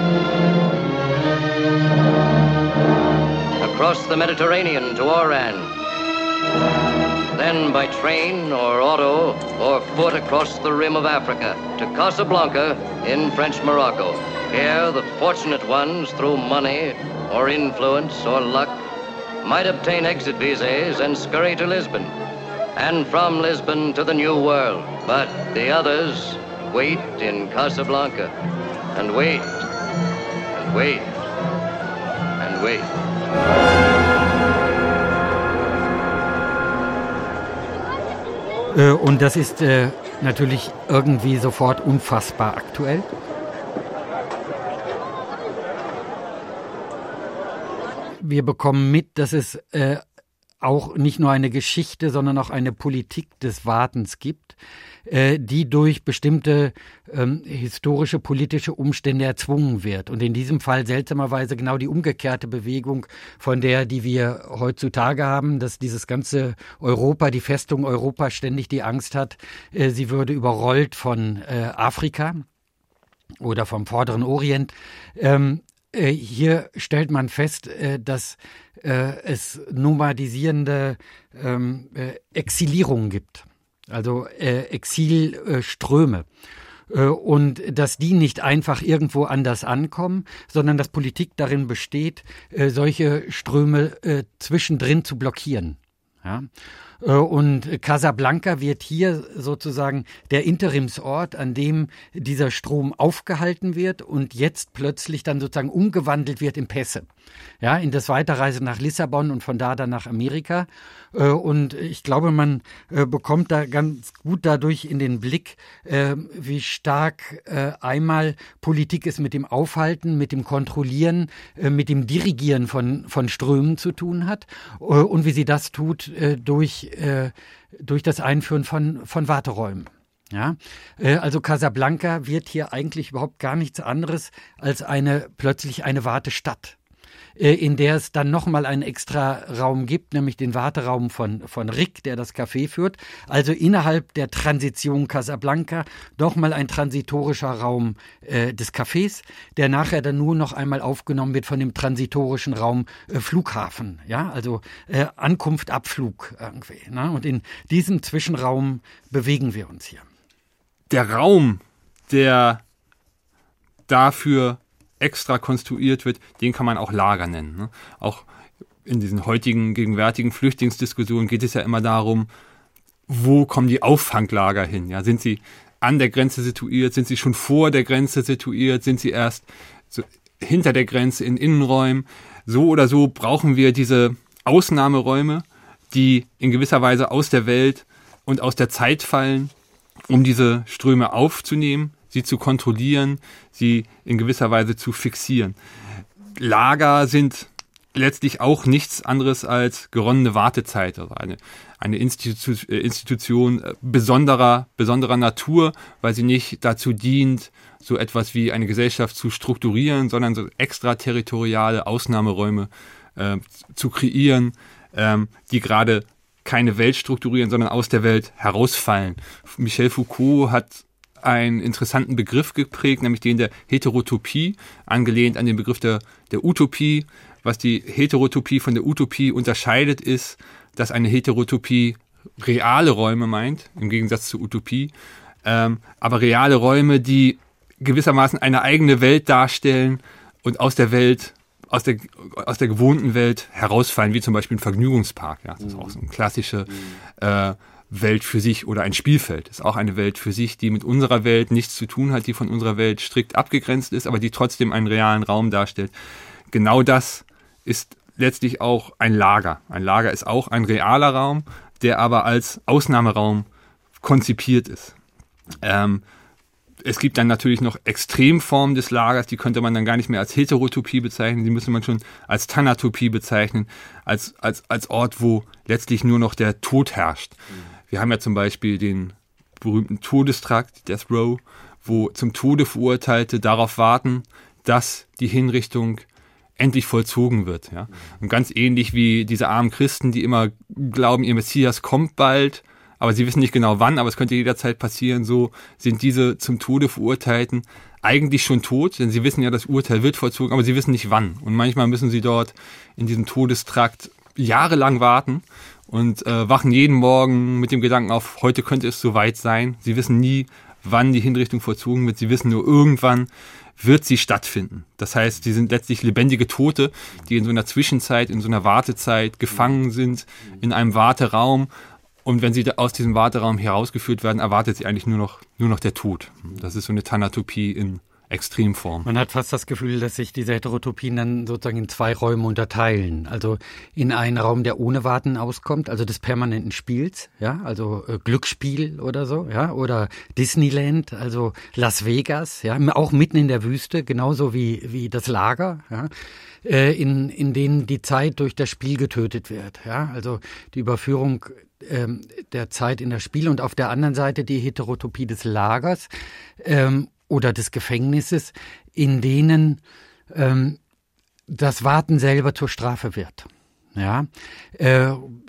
Speaker 1: Across the Mediterranean to Oran. Then by train or auto or foot across the rim of Africa to Casablanca in French Morocco. Here, the fortunate ones, through money or influence or luck, might obtain exit visas and scurry to Lisbon, and from Lisbon to the New World. But the others wait in Casablanca, and wait, and wait, and wait.
Speaker 3: Äh, und das ist äh, natürlich irgendwie sofort unfassbar aktuell. Wir bekommen mit, dass es äh, auch nicht nur eine Geschichte, sondern auch eine Politik des Wartens gibt, äh, die durch bestimmte ähm, historische, politische Umstände erzwungen wird. Und in diesem Fall seltsamerweise genau die umgekehrte Bewegung von der, die wir heutzutage haben, dass dieses ganze Europa, die Festung Europa ständig die Angst hat, äh, sie würde überrollt von äh, Afrika. oder vom Vorderen Orient. Ähm, äh, hier stellt man fest, äh, dass äh, es nomadisierende ähm, äh, Exilierungen gibt, also äh, Exilströme. Äh, und dass die nicht einfach irgendwo anders ankommen, sondern dass Politik darin besteht, äh, solche Ströme äh, zwischendrin zu blockieren. Ja. Und Casablanca wird hier sozusagen der Interimsort, an dem dieser Strom aufgehalten wird und jetzt plötzlich dann sozusagen umgewandelt wird in Pässe. Ja, in das Weiterreisen nach Lissabon und von da dann nach Amerika. Und ich glaube, man bekommt da ganz gut dadurch in den Blick, wie stark einmal Politik es mit dem Aufhalten, mit dem Kontrollieren, mit dem Dirigieren von, von Strömen zu tun hat und wie sie das tut durch, durch das Einführen von, von Warteräumen. Ja, also Casablanca wird hier eigentlich überhaupt gar nichts anderes als eine plötzlich eine Wartestadt, in der es dann nochmal einen extra Raum gibt, nämlich den Warteraum von, von Rick, der das Café führt. Also innerhalb der Transition Casablanca nochmal ein transitorischer Raum äh, des Cafés, der nachher dann nur noch einmal aufgenommen wird von dem transitorischen Raum äh, Flughafen. Ja, also äh, Ankunft, Abflug irgendwie. Ne? Und in diesem Zwischenraum bewegen wir uns hier.
Speaker 4: Der Raum, der dafür extra konstruiert wird, den kann man auch Lager nennen. Ne? Auch in diesen heutigen, gegenwärtigen Flüchtlingsdiskussionen geht es ja immer darum, wo kommen die Auffanglager hin? Ja, sind sie an der Grenze situiert? Sind sie schon vor der Grenze situiert? Sind sie erst so hinter der Grenze in Innenräumen? So oder so brauchen wir diese Ausnahmeräume, die in gewisser Weise aus der Welt und aus der Zeit fallen, um diese Ströme aufzunehmen, sie zu kontrollieren, sie in gewisser Weise zu fixieren. Lager sind letztlich auch nichts anderes als geronnene Wartezeit, also eine, eine Institu- Institution besonderer, besonderer Natur, weil sie nicht dazu dient, so etwas wie eine Gesellschaft zu strukturieren, sondern so extraterritoriale Ausnahmeräume äh, zu kreieren, ähm, die gerade keine Welt strukturieren, sondern aus der Welt herausfallen. Michel Foucault hat einen interessanten Begriff geprägt, nämlich den der Heterotopie, angelehnt an den Begriff der, der Utopie. Was die Heterotopie von der Utopie unterscheidet, ist, dass eine Heterotopie reale Räume meint, im Gegensatz zur Utopie, ähm, aber reale Räume, die gewissermaßen eine eigene Welt darstellen und aus der Welt, aus der, aus der gewohnten Welt herausfallen, wie zum Beispiel ein Vergnügungspark. Ja, das ist auch so eine klassische äh, Welt für sich oder ein Spielfeld. Das ist auch eine Welt für sich, die mit unserer Welt nichts zu tun hat, die von unserer Welt strikt abgegrenzt ist, aber die trotzdem einen realen Raum darstellt. Genau das ist letztlich auch ein Lager. Ein Lager ist auch ein realer Raum, der aber als Ausnahmeraum konzipiert ist. Ähm, es gibt dann natürlich noch Extremformen des Lagers, die könnte man dann gar nicht mehr als Heterotopie bezeichnen, die müsste man schon als Thanatopie bezeichnen, als, als, als Ort, wo letztlich nur noch der Tod herrscht. Wir haben ja zum Beispiel den berühmten Todestrakt, Death Row, wo zum Tode Verurteilte darauf warten, dass die Hinrichtung endlich vollzogen wird. Ja? Und ganz ähnlich wie diese armen Christen, die immer glauben, ihr Messias kommt bald, aber sie wissen nicht genau wann, aber es könnte jederzeit passieren, so sind diese zum Tode Verurteilten eigentlich schon tot, denn sie wissen ja, das Urteil wird vollzogen, aber sie wissen nicht wann. Und manchmal müssen sie dort in diesem Todestrakt jahrelang warten und äh, wachen jeden Morgen mit dem Gedanken auf, heute könnte es soweit sein. Sie wissen nie, wann die Hinrichtung vollzogen wird. Sie wissen nur, irgendwann wird sie stattfinden. Das heißt, sie sind letztlich lebendige Tote, die in so einer Zwischenzeit, in so einer Wartezeit gefangen sind, in einem Warteraum. Und wenn sie aus diesem Warteraum herausgeführt werden, erwartet sie eigentlich nur noch, nur noch der Tod. Das ist so eine Thanatopie in Extremform.
Speaker 3: Man hat fast das Gefühl, dass sich diese Heterotopien dann sozusagen in zwei Räume unterteilen. Also in einen Raum, der ohne Warten auskommt, also des permanenten Spiels, ja, also äh, Glücksspiel oder so, ja, oder Disneyland, also Las Vegas, ja, auch mitten in der Wüste, genauso wie wie das Lager, ja, äh, in in denen die Zeit durch das Spiel getötet wird, ja, also die Überführung ähm, der Zeit in das Spiel und auf der anderen Seite die Heterotopie des Lagers, ähm, oder des Gefängnisses, in denen ähm, das Warten selber zur Strafe wird. Ja, äh,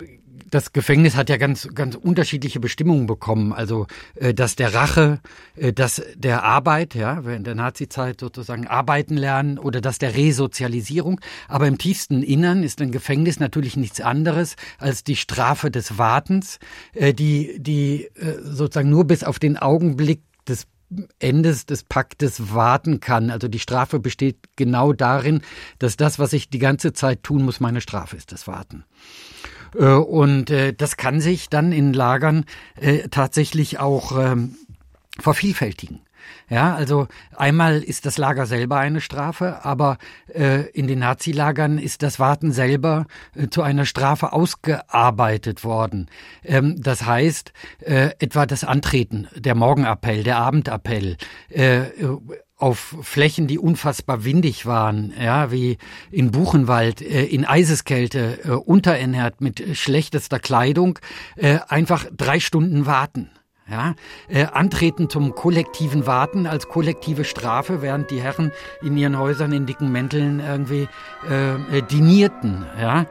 Speaker 3: das Gefängnis hat ja ganz, ganz unterschiedliche Bestimmungen bekommen. Also, äh, das der Rache, äh, das der Arbeit, ja, während der Nazizeit sozusagen arbeiten lernen oder das der Resozialisierung. Aber im tiefsten Innern ist ein Gefängnis natürlich nichts anderes als die Strafe des Wartens, äh, die, die äh, sozusagen nur bis auf den Augenblick des Endes des Paktes warten kann. Also die Strafe besteht genau darin, dass das, was ich die ganze Zeit tun muss, meine Strafe ist, das Warten. Und das kann sich dann in Lagern tatsächlich auch vervielfältigen. Ja, also einmal ist das Lager selber eine Strafe, aber äh, in den Nazilagern ist das Warten selber äh, zu einer Strafe ausgearbeitet worden. Ähm, das heißt, äh, etwa das Antreten, der Morgenappell, der Abendappell, äh, auf Flächen, die unfassbar windig waren, ja, wie in Buchenwald, äh, in Eiseskälte, äh, unterernährt mit schlechtester Kleidung, äh, einfach drei Stunden warten. Ja, äh, antreten zum kollektiven Warten als kollektive Strafe, während die Herren in ihren Häusern in dicken Mänteln irgendwie äh, dinierten, ja.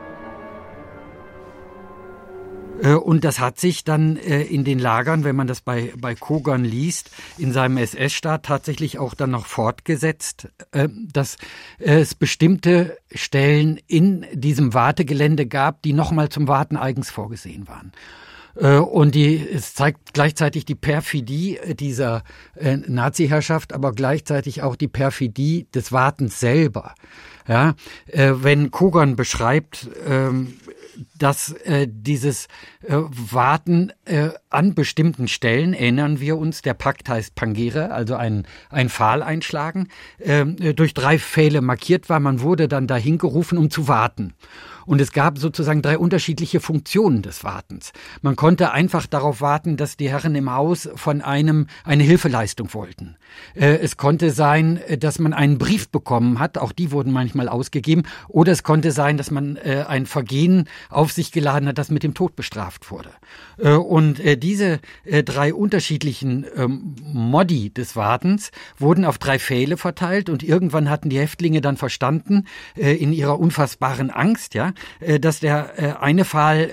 Speaker 3: Äh, und das hat sich dann äh, in den Lagern, wenn man das bei, bei Kogan liest, in seinem S S-Staat tatsächlich auch dann noch fortgesetzt, äh, dass äh, es bestimmte Stellen in diesem Wartegelände gab, die nochmal zum Warten eigens vorgesehen waren. Und die, es zeigt gleichzeitig die Perfidie dieser äh, Nazi-Herrschaft, aber gleichzeitig auch die Perfidie des Wartens selber. Ja, äh, wenn Kogan beschreibt, ähm, dass äh, dieses äh, Warten äh, an bestimmten Stellen, erinnern wir uns, der Pakt heißt Pangere, also ein, ein Pfahl einschlagen, äh, durch drei Pfähle markiert war. Man wurde dann dahin gerufen, um zu warten. Und es gab sozusagen drei unterschiedliche Funktionen des Wartens. Man konnte einfach darauf warten, dass die Herren im Haus von einem eine Hilfeleistung wollten. Es konnte sein, dass man einen Brief bekommen hat, auch die wurden manchmal ausgegeben, oder es konnte sein, dass man ein Vergehen auf sich geladen hat, das mit dem Tod bestraft wurde. Und diese drei unterschiedlichen Modi des Wartens wurden auf drei Pfähle verteilt und irgendwann hatten die Häftlinge dann verstanden, in ihrer unfassbaren Angst, ja, dass der eine Pfahl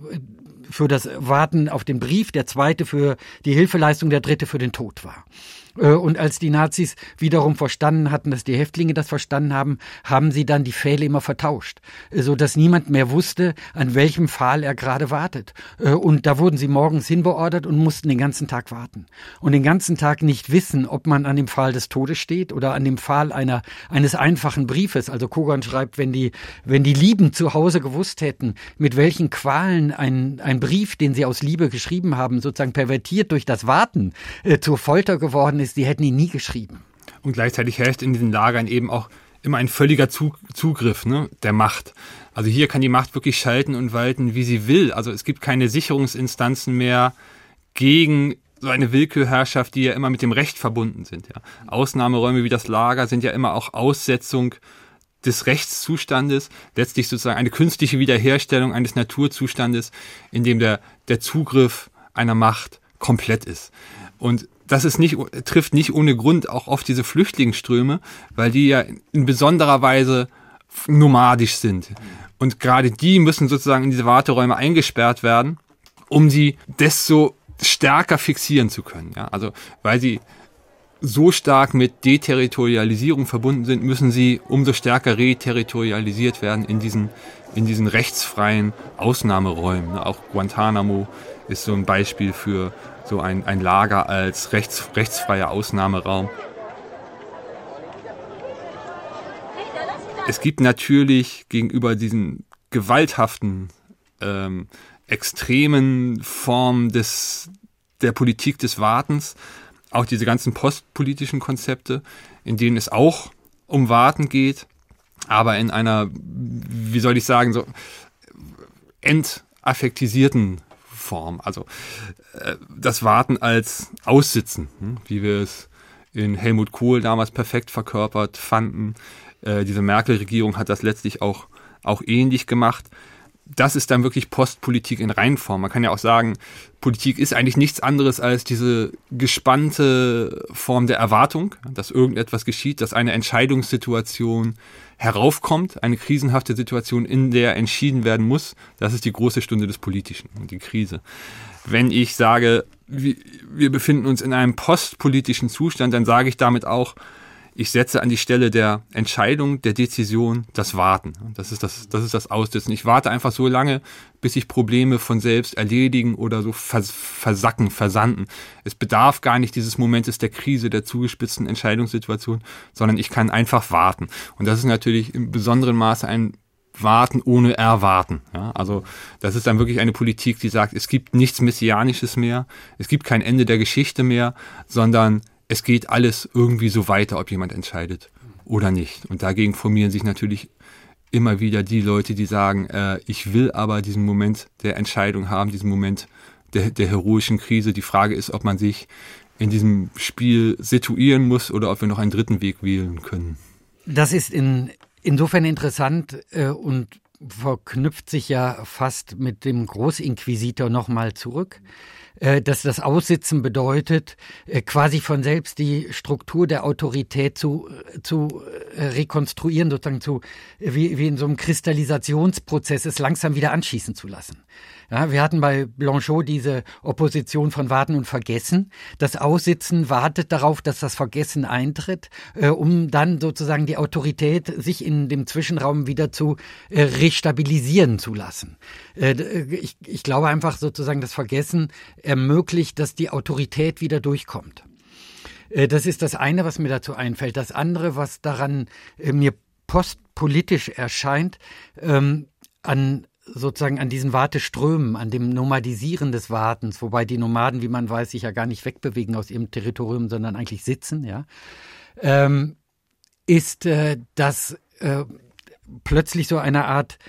Speaker 3: für das Warten auf den Brief, der zweite für die Hilfeleistung, der dritte für den Tod war. Und als die Nazis wiederum verstanden hatten, dass die Häftlinge das verstanden haben, haben sie dann die Pfähle immer vertauscht, so dass niemand mehr wusste, an welchem Pfahl er gerade wartet. Und da wurden sie morgens hinbeordert und mussten den ganzen Tag warten. Und den ganzen Tag nicht wissen, ob man an dem Pfahl des Todes steht oder an dem Pfahl einer, eines einfachen Briefes. Also Kogan schreibt, wenn die, wenn die Lieben zu Hause gewusst hätten, mit welchen Qualen ein, ein Brief, den sie aus Liebe geschrieben haben, sozusagen pervertiert durch das Warten äh, zur Folter geworden ist, die hätten ihn nie geschrieben.
Speaker 4: Und gleichzeitig herrscht in diesen Lagern eben auch immer ein völliger Zugriff, ne, der Macht. Also hier kann die Macht wirklich schalten und walten, wie sie will. Also es gibt keine Sicherungsinstanzen mehr gegen so eine Willkürherrschaft, die ja immer mit dem Recht verbunden sind. Ja. Ausnahmeräume wie das Lager sind ja immer auch Aussetzung des Rechtszustandes, letztlich sozusagen eine künstliche Wiederherstellung eines Naturzustandes, in dem der, der Zugriff einer Macht komplett ist. Und das ist nicht, trifft nicht ohne Grund auch oft diese Flüchtlingsströme, weil die ja in besonderer Weise nomadisch sind. Und gerade die müssen sozusagen in diese Warteräume eingesperrt werden, um sie desto stärker fixieren zu können. Ja, also, weil sie so stark mit Deterritorialisierung verbunden sind, müssen sie umso stärker reterritorialisiert werden in diesen, in diesen rechtsfreien Ausnahmeräumen. Auch Guantanamo ist so ein Beispiel für so ein, ein Lager als rechts, rechtsfreier Ausnahmeraum. Es gibt natürlich gegenüber diesen gewalthaften, ähm, extremen Formen des, der Politik des Wartens auch diese ganzen postpolitischen Konzepte, in denen es auch um Warten geht, aber in einer, wie soll ich sagen, so entaffektisierten Form. Also äh, das Warten als Aussitzen, hm, wie wir es in Helmut Kohl damals perfekt verkörpert fanden. Äh, diese Merkel-Regierung hat das letztlich auch, auch ähnlich gemacht. das ist dann wirklich Postpolitik in Reinform. Man kann ja auch sagen, Politik ist eigentlich nichts anderes als diese gespannte Form der Erwartung, dass irgendetwas geschieht, dass eine Entscheidungssituation heraufkommt, eine krisenhafte Situation, in der entschieden werden muss. Das ist die große Stunde des Politischen und die Krise. Wenn ich sage, wir befinden uns in einem postpolitischen Zustand, dann sage ich damit auch, ich setze an die Stelle der Entscheidung, der Dezision, das Warten. Das ist das, das ist das Aussitzen. Ich warte einfach so lange, bis sich Probleme von selbst erledigen oder so vers- versacken, versanden. Es bedarf gar nicht dieses Momentes der Krise, der zugespitzten Entscheidungssituation, sondern ich kann einfach warten. Und das ist natürlich im besonderen Maße ein Warten ohne Erwarten. Ja, also das ist dann wirklich eine Politik, die sagt, es gibt nichts Messianisches mehr, es gibt kein Ende der Geschichte mehr, sondern es geht alles irgendwie so weiter, ob jemand entscheidet oder nicht. Und dagegen formieren sich natürlich immer wieder die Leute, die sagen, äh, ich will aber diesen Moment der Entscheidung haben, diesen Moment der, der heroischen Krise. Die Frage ist, ob man sich in diesem Spiel situieren muss oder ob wir noch einen dritten Weg wählen können.
Speaker 3: Das ist in, insofern interessant äh, und verknüpft sich ja fast mit dem Großinquisitor nochmal zurück, äh, dass das Aussitzen bedeutet, äh, quasi von selbst die Struktur der Autorität zu, zu äh, rekonstruieren, sozusagen zu, wie, wie in so einem Kristallisationsprozess es langsam wieder anschießen zu lassen. Ja, wir hatten bei Blanchot diese Opposition von Warten und Vergessen. Das Aussitzen wartet darauf, dass das Vergessen eintritt, äh, um dann sozusagen die Autorität sich in dem Zwischenraum wieder zu äh, restabilisieren zu lassen. Äh, ich, ich glaube einfach sozusagen, das Vergessen ermöglicht, dass die Autorität wieder durchkommt. Äh, das ist das eine, was mir dazu einfällt. Das andere, was daran äh, mir postpolitisch erscheint, ähm, an sozusagen an diesen Warteströmen, an dem Nomadisieren des Wartens, wobei die Nomaden, wie man weiß, sich ja gar nicht wegbewegen aus ihrem Territorium, sondern eigentlich sitzen, ja, ähm, ist, äh, dass äh, plötzlich so eine Art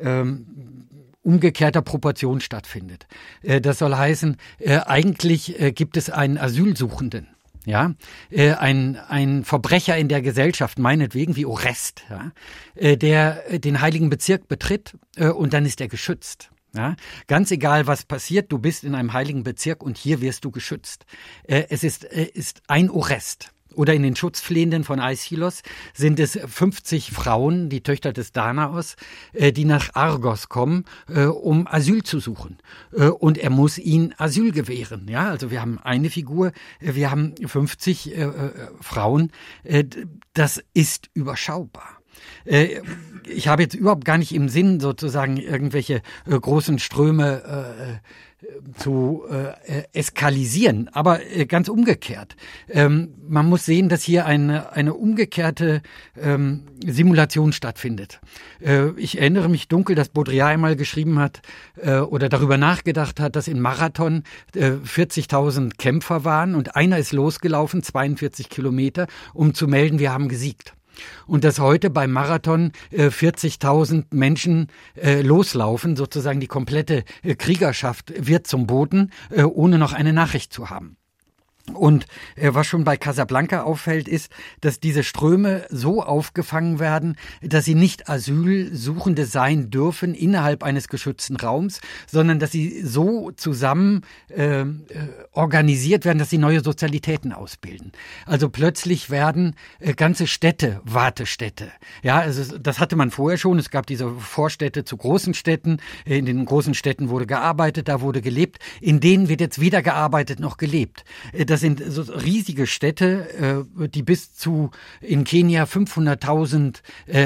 Speaker 3: ähm, umgekehrter Proportion stattfindet. Äh, das soll heißen, äh, eigentlich äh, gibt es einen Asylsuchenden, ja, äh, ein ein Verbrecher in der Gesellschaft, meinetwegen wie Orest, ja, äh, der äh, den heiligen Bezirk betritt äh, und dann ist er geschützt. Ja, ganz egal, was passiert, du bist in einem heiligen Bezirk und hier wirst du geschützt. Äh, es ist äh, ist ein Orest. Oder in den Schutzflehenden von Aeschylos sind es fünfzig Frauen, die Töchter des Danaos, die nach Argos kommen, um Asyl zu suchen. Und er muss ihnen Asyl gewähren. Ja, also wir haben eine Figur, wir haben fünfzig äh, Frauen. Das ist überschaubar. Ich habe jetzt überhaupt gar nicht im Sinn, sozusagen irgendwelche großen Ströme äh, zu äh, eskalisieren, aber äh, ganz umgekehrt. Ähm, man muss sehen, dass hier eine, eine umgekehrte ähm, Simulation stattfindet. Äh, ich erinnere mich dunkel, dass Baudrillard einmal geschrieben hat äh, oder darüber nachgedacht hat, dass in Marathon äh, vierzigtausend Kämpfer waren und einer ist losgelaufen, zweiundvierzig Kilometer, um zu melden, wir haben gesiegt. Und dass heute beim Marathon äh, vierzigtausend Menschen äh, loslaufen, sozusagen die komplette äh, Kriegerschaft wird zum Boden, äh, ohne noch eine Nachricht zu haben. Und äh, was schon bei Casablanca auffällt, ist, dass diese Ströme so aufgefangen werden, dass sie nicht Asylsuchende sein dürfen innerhalb eines geschützten Raums, sondern dass sie so zusammen äh, organisiert werden, dass sie neue Sozialitäten ausbilden. Also plötzlich werden äh, ganze Städte Wartestädte. Ja, also das hatte man vorher schon. Es gab diese Vorstädte zu großen Städten. In den großen Städten wurde gearbeitet, da wurde gelebt. In denen wird jetzt weder gearbeitet noch gelebt. Das sind so riesige Städte, die bis zu in Kenia fünfhunderttausend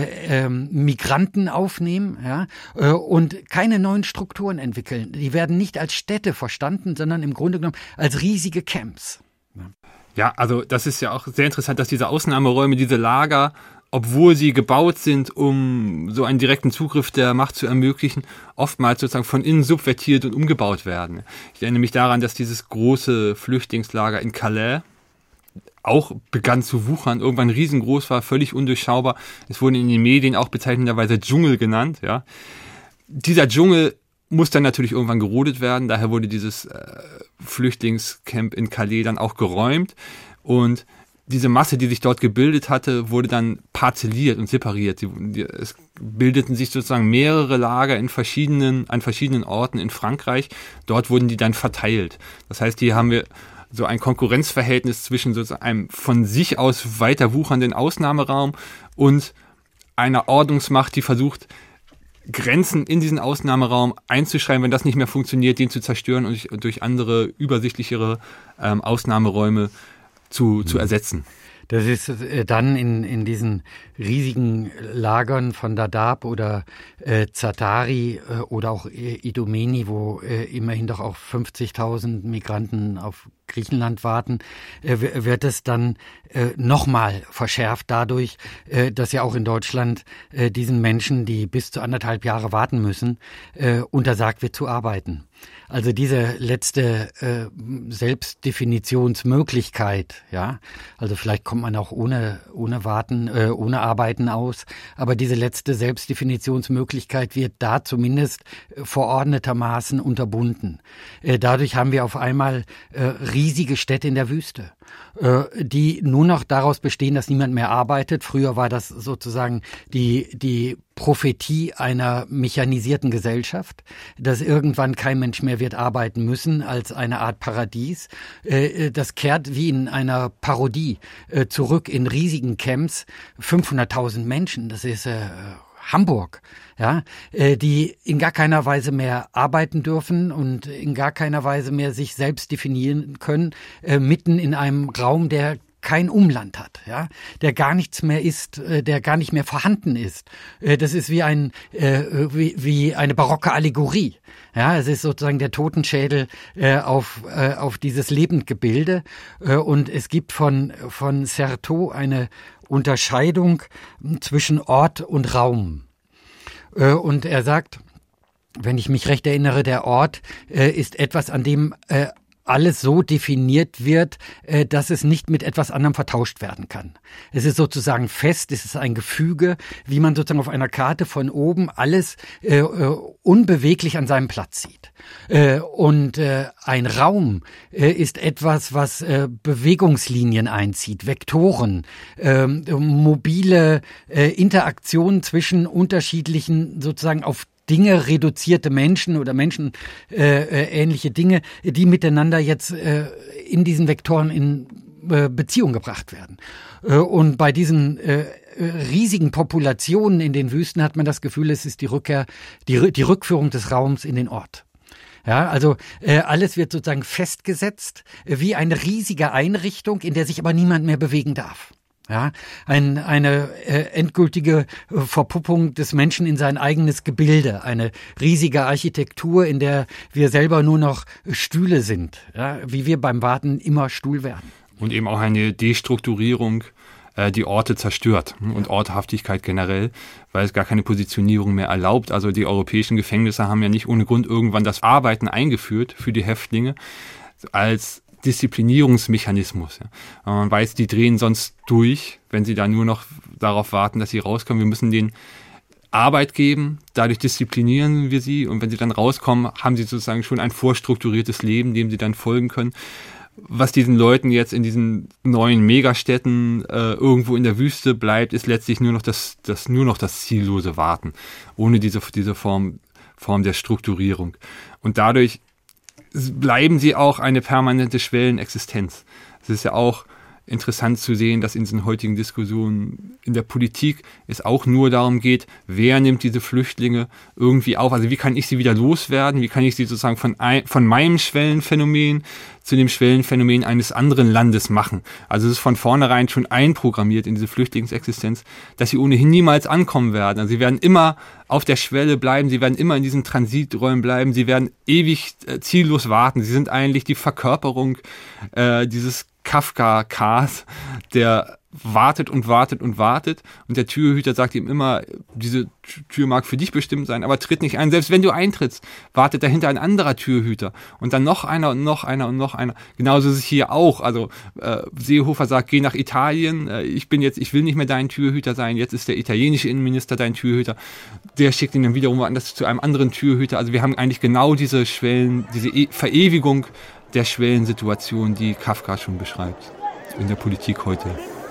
Speaker 3: Migranten aufnehmen, ja, und keine neuen Strukturen entwickeln. Die werden nicht als Städte verstanden, sondern im Grunde genommen als riesige Camps.
Speaker 4: Ja, also das ist ja auch sehr interessant, dass diese Ausnahmeräume, diese Lager, obwohl sie gebaut sind, um so einen direkten Zugriff der Macht zu ermöglichen, oftmals sozusagen von innen subvertiert und umgebaut werden. Ich erinnere mich daran, dass dieses große Flüchtlingslager in Calais auch begann zu wuchern, irgendwann riesengroß war, völlig undurchschaubar. Es wurde in den Medien auch bezeichnenderweise Dschungel genannt. Ja. Dieser Dschungel muss dann natürlich irgendwann gerodet werden, daher wurde dieses äh, Flüchtlingscamp in Calais dann auch geräumt und diese Masse, die sich dort gebildet hatte, wurde dann parzelliert und separiert. Die, die, es bildeten sich sozusagen mehrere Lager in verschiedenen, an verschiedenen Orten in Frankreich. Dort wurden die dann verteilt. Das heißt, hier haben wir so ein Konkurrenzverhältnis zwischen sozusagen einem von sich aus weiter wuchernden Ausnahmeraum und einer Ordnungsmacht, die versucht, Grenzen in diesen Ausnahmeraum einzuschreiben, wenn das nicht mehr funktioniert, den zu zerstören und durch andere, übersichtlichere ähm, Ausnahmeräume zu, zu ersetzen.
Speaker 3: Das ist äh, dann in, in diesen riesigen Lagern von Dadaab oder äh, Zaatari äh, oder auch äh, Idomeni, wo äh, immerhin doch auch fünfzigtausend Migranten auf Griechenland warten, äh, wird es dann äh, nochmal verschärft dadurch, äh, dass ja auch in Deutschland äh, diesen Menschen, die bis zu anderthalb Jahre warten müssen, äh, untersagt wird zu arbeiten. Also diese letzte äh, Selbstdefinitionsmöglichkeit, ja, also vielleicht kommt man auch ohne ohne Warten, äh, ohne Arbeiten aus, aber diese letzte Selbstdefinitionsmöglichkeit wird da zumindest äh, verordnetermaßen unterbunden. Äh, dadurch haben wir auf einmal äh, riesige Städte in der Wüste, äh, die nur noch daraus bestehen, dass niemand mehr arbeitet. Früher war das sozusagen die die Prophetie einer mechanisierten Gesellschaft, dass irgendwann kein Mensch mehr wird arbeiten müssen als eine Art Paradies. Das kehrt wie in einer Parodie zurück in riesigen Camps. fünfhunderttausend Menschen, das ist äh, Hamburg, ja, die in gar keiner Weise mehr arbeiten dürfen und in gar keiner Weise mehr sich selbst definieren können, äh, mitten in einem Raum, der kein Umland hat, ja, der gar nichts mehr ist, der gar nicht mehr vorhanden ist. Das ist wie ein äh, wie, wie eine barocke Allegorie. Ja, es ist sozusagen der Totenschädel äh, auf äh, auf dieses Lebendgebilde. Äh, und es gibt von von Certeau eine Unterscheidung zwischen Ort und Raum. Äh, und er sagt, wenn ich mich recht erinnere, der Ort äh, ist etwas, an dem äh, alles so definiert wird, dass es nicht mit etwas anderem vertauscht werden kann. Es ist sozusagen fest, es ist ein Gefüge, wie man sozusagen auf einer Karte von oben alles äh, unbeweglich an seinem Platz sieht. Äh, und äh, ein Raum äh, ist etwas, was äh, Bewegungslinien einzieht, Vektoren, äh, mobile äh, Interaktionen zwischen unterschiedlichen sozusagen auf Dinge reduzierte Menschen oder Menschen äh, äh, ähnliche Dinge, die miteinander jetzt äh, in diesen Vektoren in äh, Beziehung gebracht werden. Äh, und bei diesen äh, riesigen Populationen in den Wüsten hat man das Gefühl, es ist die Rückkehr, die, die Rückführung des Raums in den Ort. Ja, also äh, alles wird sozusagen festgesetzt, äh, wie eine riesige Einrichtung, in der sich aber niemand mehr bewegen darf. Ja, ein, eine äh, endgültige äh, Verpuppung des Menschen in sein eigenes Gebilde, eine riesige Architektur, in der wir selber nur noch Stühle sind, ja, wie wir beim Warten immer Stuhl werden.
Speaker 4: Und eben auch eine Destrukturierung, äh, die Orte zerstört und Orthaftigkeit generell, weil es gar keine Positionierung mehr erlaubt. Also die europäischen Gefängnisse haben ja nicht ohne Grund irgendwann das Arbeiten eingeführt für die Häftlinge als Disziplinierungsmechanismus. Ja. Man weiß, die drehen sonst durch, wenn sie da nur noch darauf warten, dass sie rauskommen. Wir müssen denen Arbeit geben, dadurch disziplinieren wir sie und wenn sie dann rauskommen, haben sie sozusagen schon ein vorstrukturiertes Leben, dem sie dann folgen können. Was diesen Leuten jetzt in diesen neuen Megastädten äh, irgendwo in der Wüste bleibt, ist letztlich nur noch das, das, nur noch das ziellose Warten, ohne diese, diese Form, Form der Strukturierung. Und dadurch bleiben sie auch eine permanente Schwellenexistenz. Es ist ja auch interessant zu sehen, dass in diesen heutigen Diskussionen in der Politik es auch nur darum geht, wer nimmt diese Flüchtlinge irgendwie auf, also wie kann ich sie wieder loswerden, wie kann ich sie sozusagen von, ein, von meinem Schwellenphänomen zu dem Schwellenphänomen eines anderen Landes machen. Also es ist von vornherein schon einprogrammiert in diese Flüchtlingsexistenz, dass sie ohnehin niemals ankommen werden. Also sie werden immer auf der Schwelle bleiben, sie werden immer in diesen Transiträumen bleiben, sie werden ewig äh, ziellos warten. Sie sind eigentlich die Verkörperung äh, dieses Kafka-Kas, der wartet und wartet und wartet und der Türhüter sagt ihm immer, diese Tür mag für dich bestimmt sein, aber tritt nicht ein. Selbst wenn du eintrittst, wartet dahinter ein anderer Türhüter und dann noch einer und noch einer und noch einer. Genauso ist es hier auch. Also äh, Seehofer sagt, geh nach Italien, äh, ich bin jetzt, ich will nicht mehr dein Türhüter sein, jetzt ist der italienische Innenminister dein Türhüter. Der schickt ihn dann wiederum anders zu einem anderen Türhüter. Also wir haben eigentlich genau diese Schwellen, diese e- Verewigung der Schwellensituation, die Kafka schon beschreibt. in der Politik heute?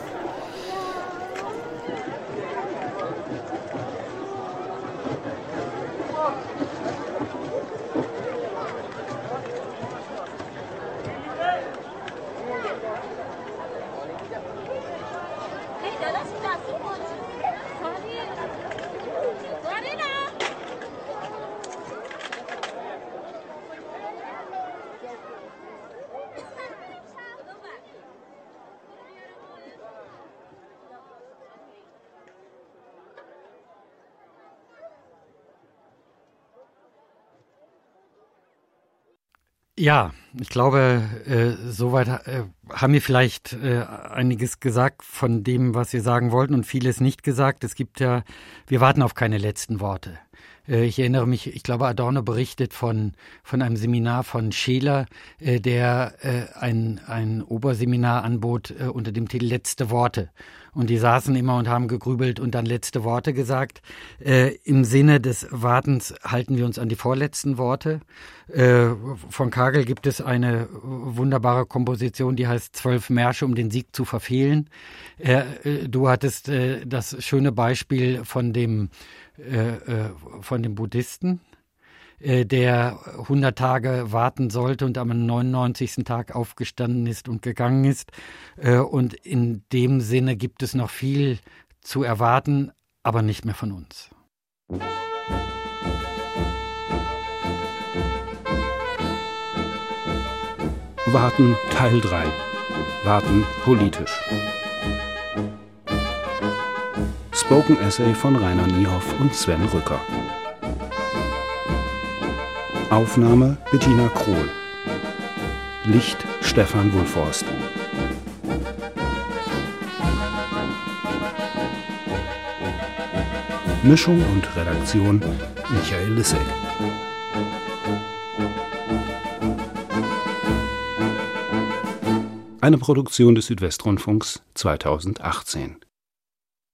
Speaker 3: Ja, ich glaube, äh, soweit äh, haben wir vielleicht äh, einiges gesagt von dem, was wir sagen wollten und vieles nicht gesagt. Es gibt ja, wir warten auf keine letzten Worte. Äh, ich erinnere mich, ich glaube, Adorno berichtet von von einem Seminar von Scheler, äh, der äh, ein ein Oberseminar anbot äh, unter dem Titel Letzte Worte. Und die saßen immer und haben gegrübelt und dann letzte Worte gesagt. Äh, Im Sinne des Wartens halten wir uns an die vorletzten Worte. Äh, von Kagel gibt es eine wunderbare Komposition, die heißt Zwölf Märsche, um den Sieg zu verfehlen. Äh, äh, du hattest äh, das schöne Beispiel von dem, äh, äh, von dem Buddhisten, der hundert Tage warten sollte und am neunundneunzigsten Tag aufgestanden ist und gegangen ist. Und in dem Sinne gibt es noch viel zu erwarten, aber nicht mehr von uns.
Speaker 5: Warten Teil drei. Warten politisch. Spoken Essay von Rainer Niehoff und Sven Rücker. Aufnahme Bettina Krohl. Licht Stefan Wulforst. Mischung und Redaktion Michael Lissek. Eine Produktion des Südwestrundfunks zweitausendachtzehn.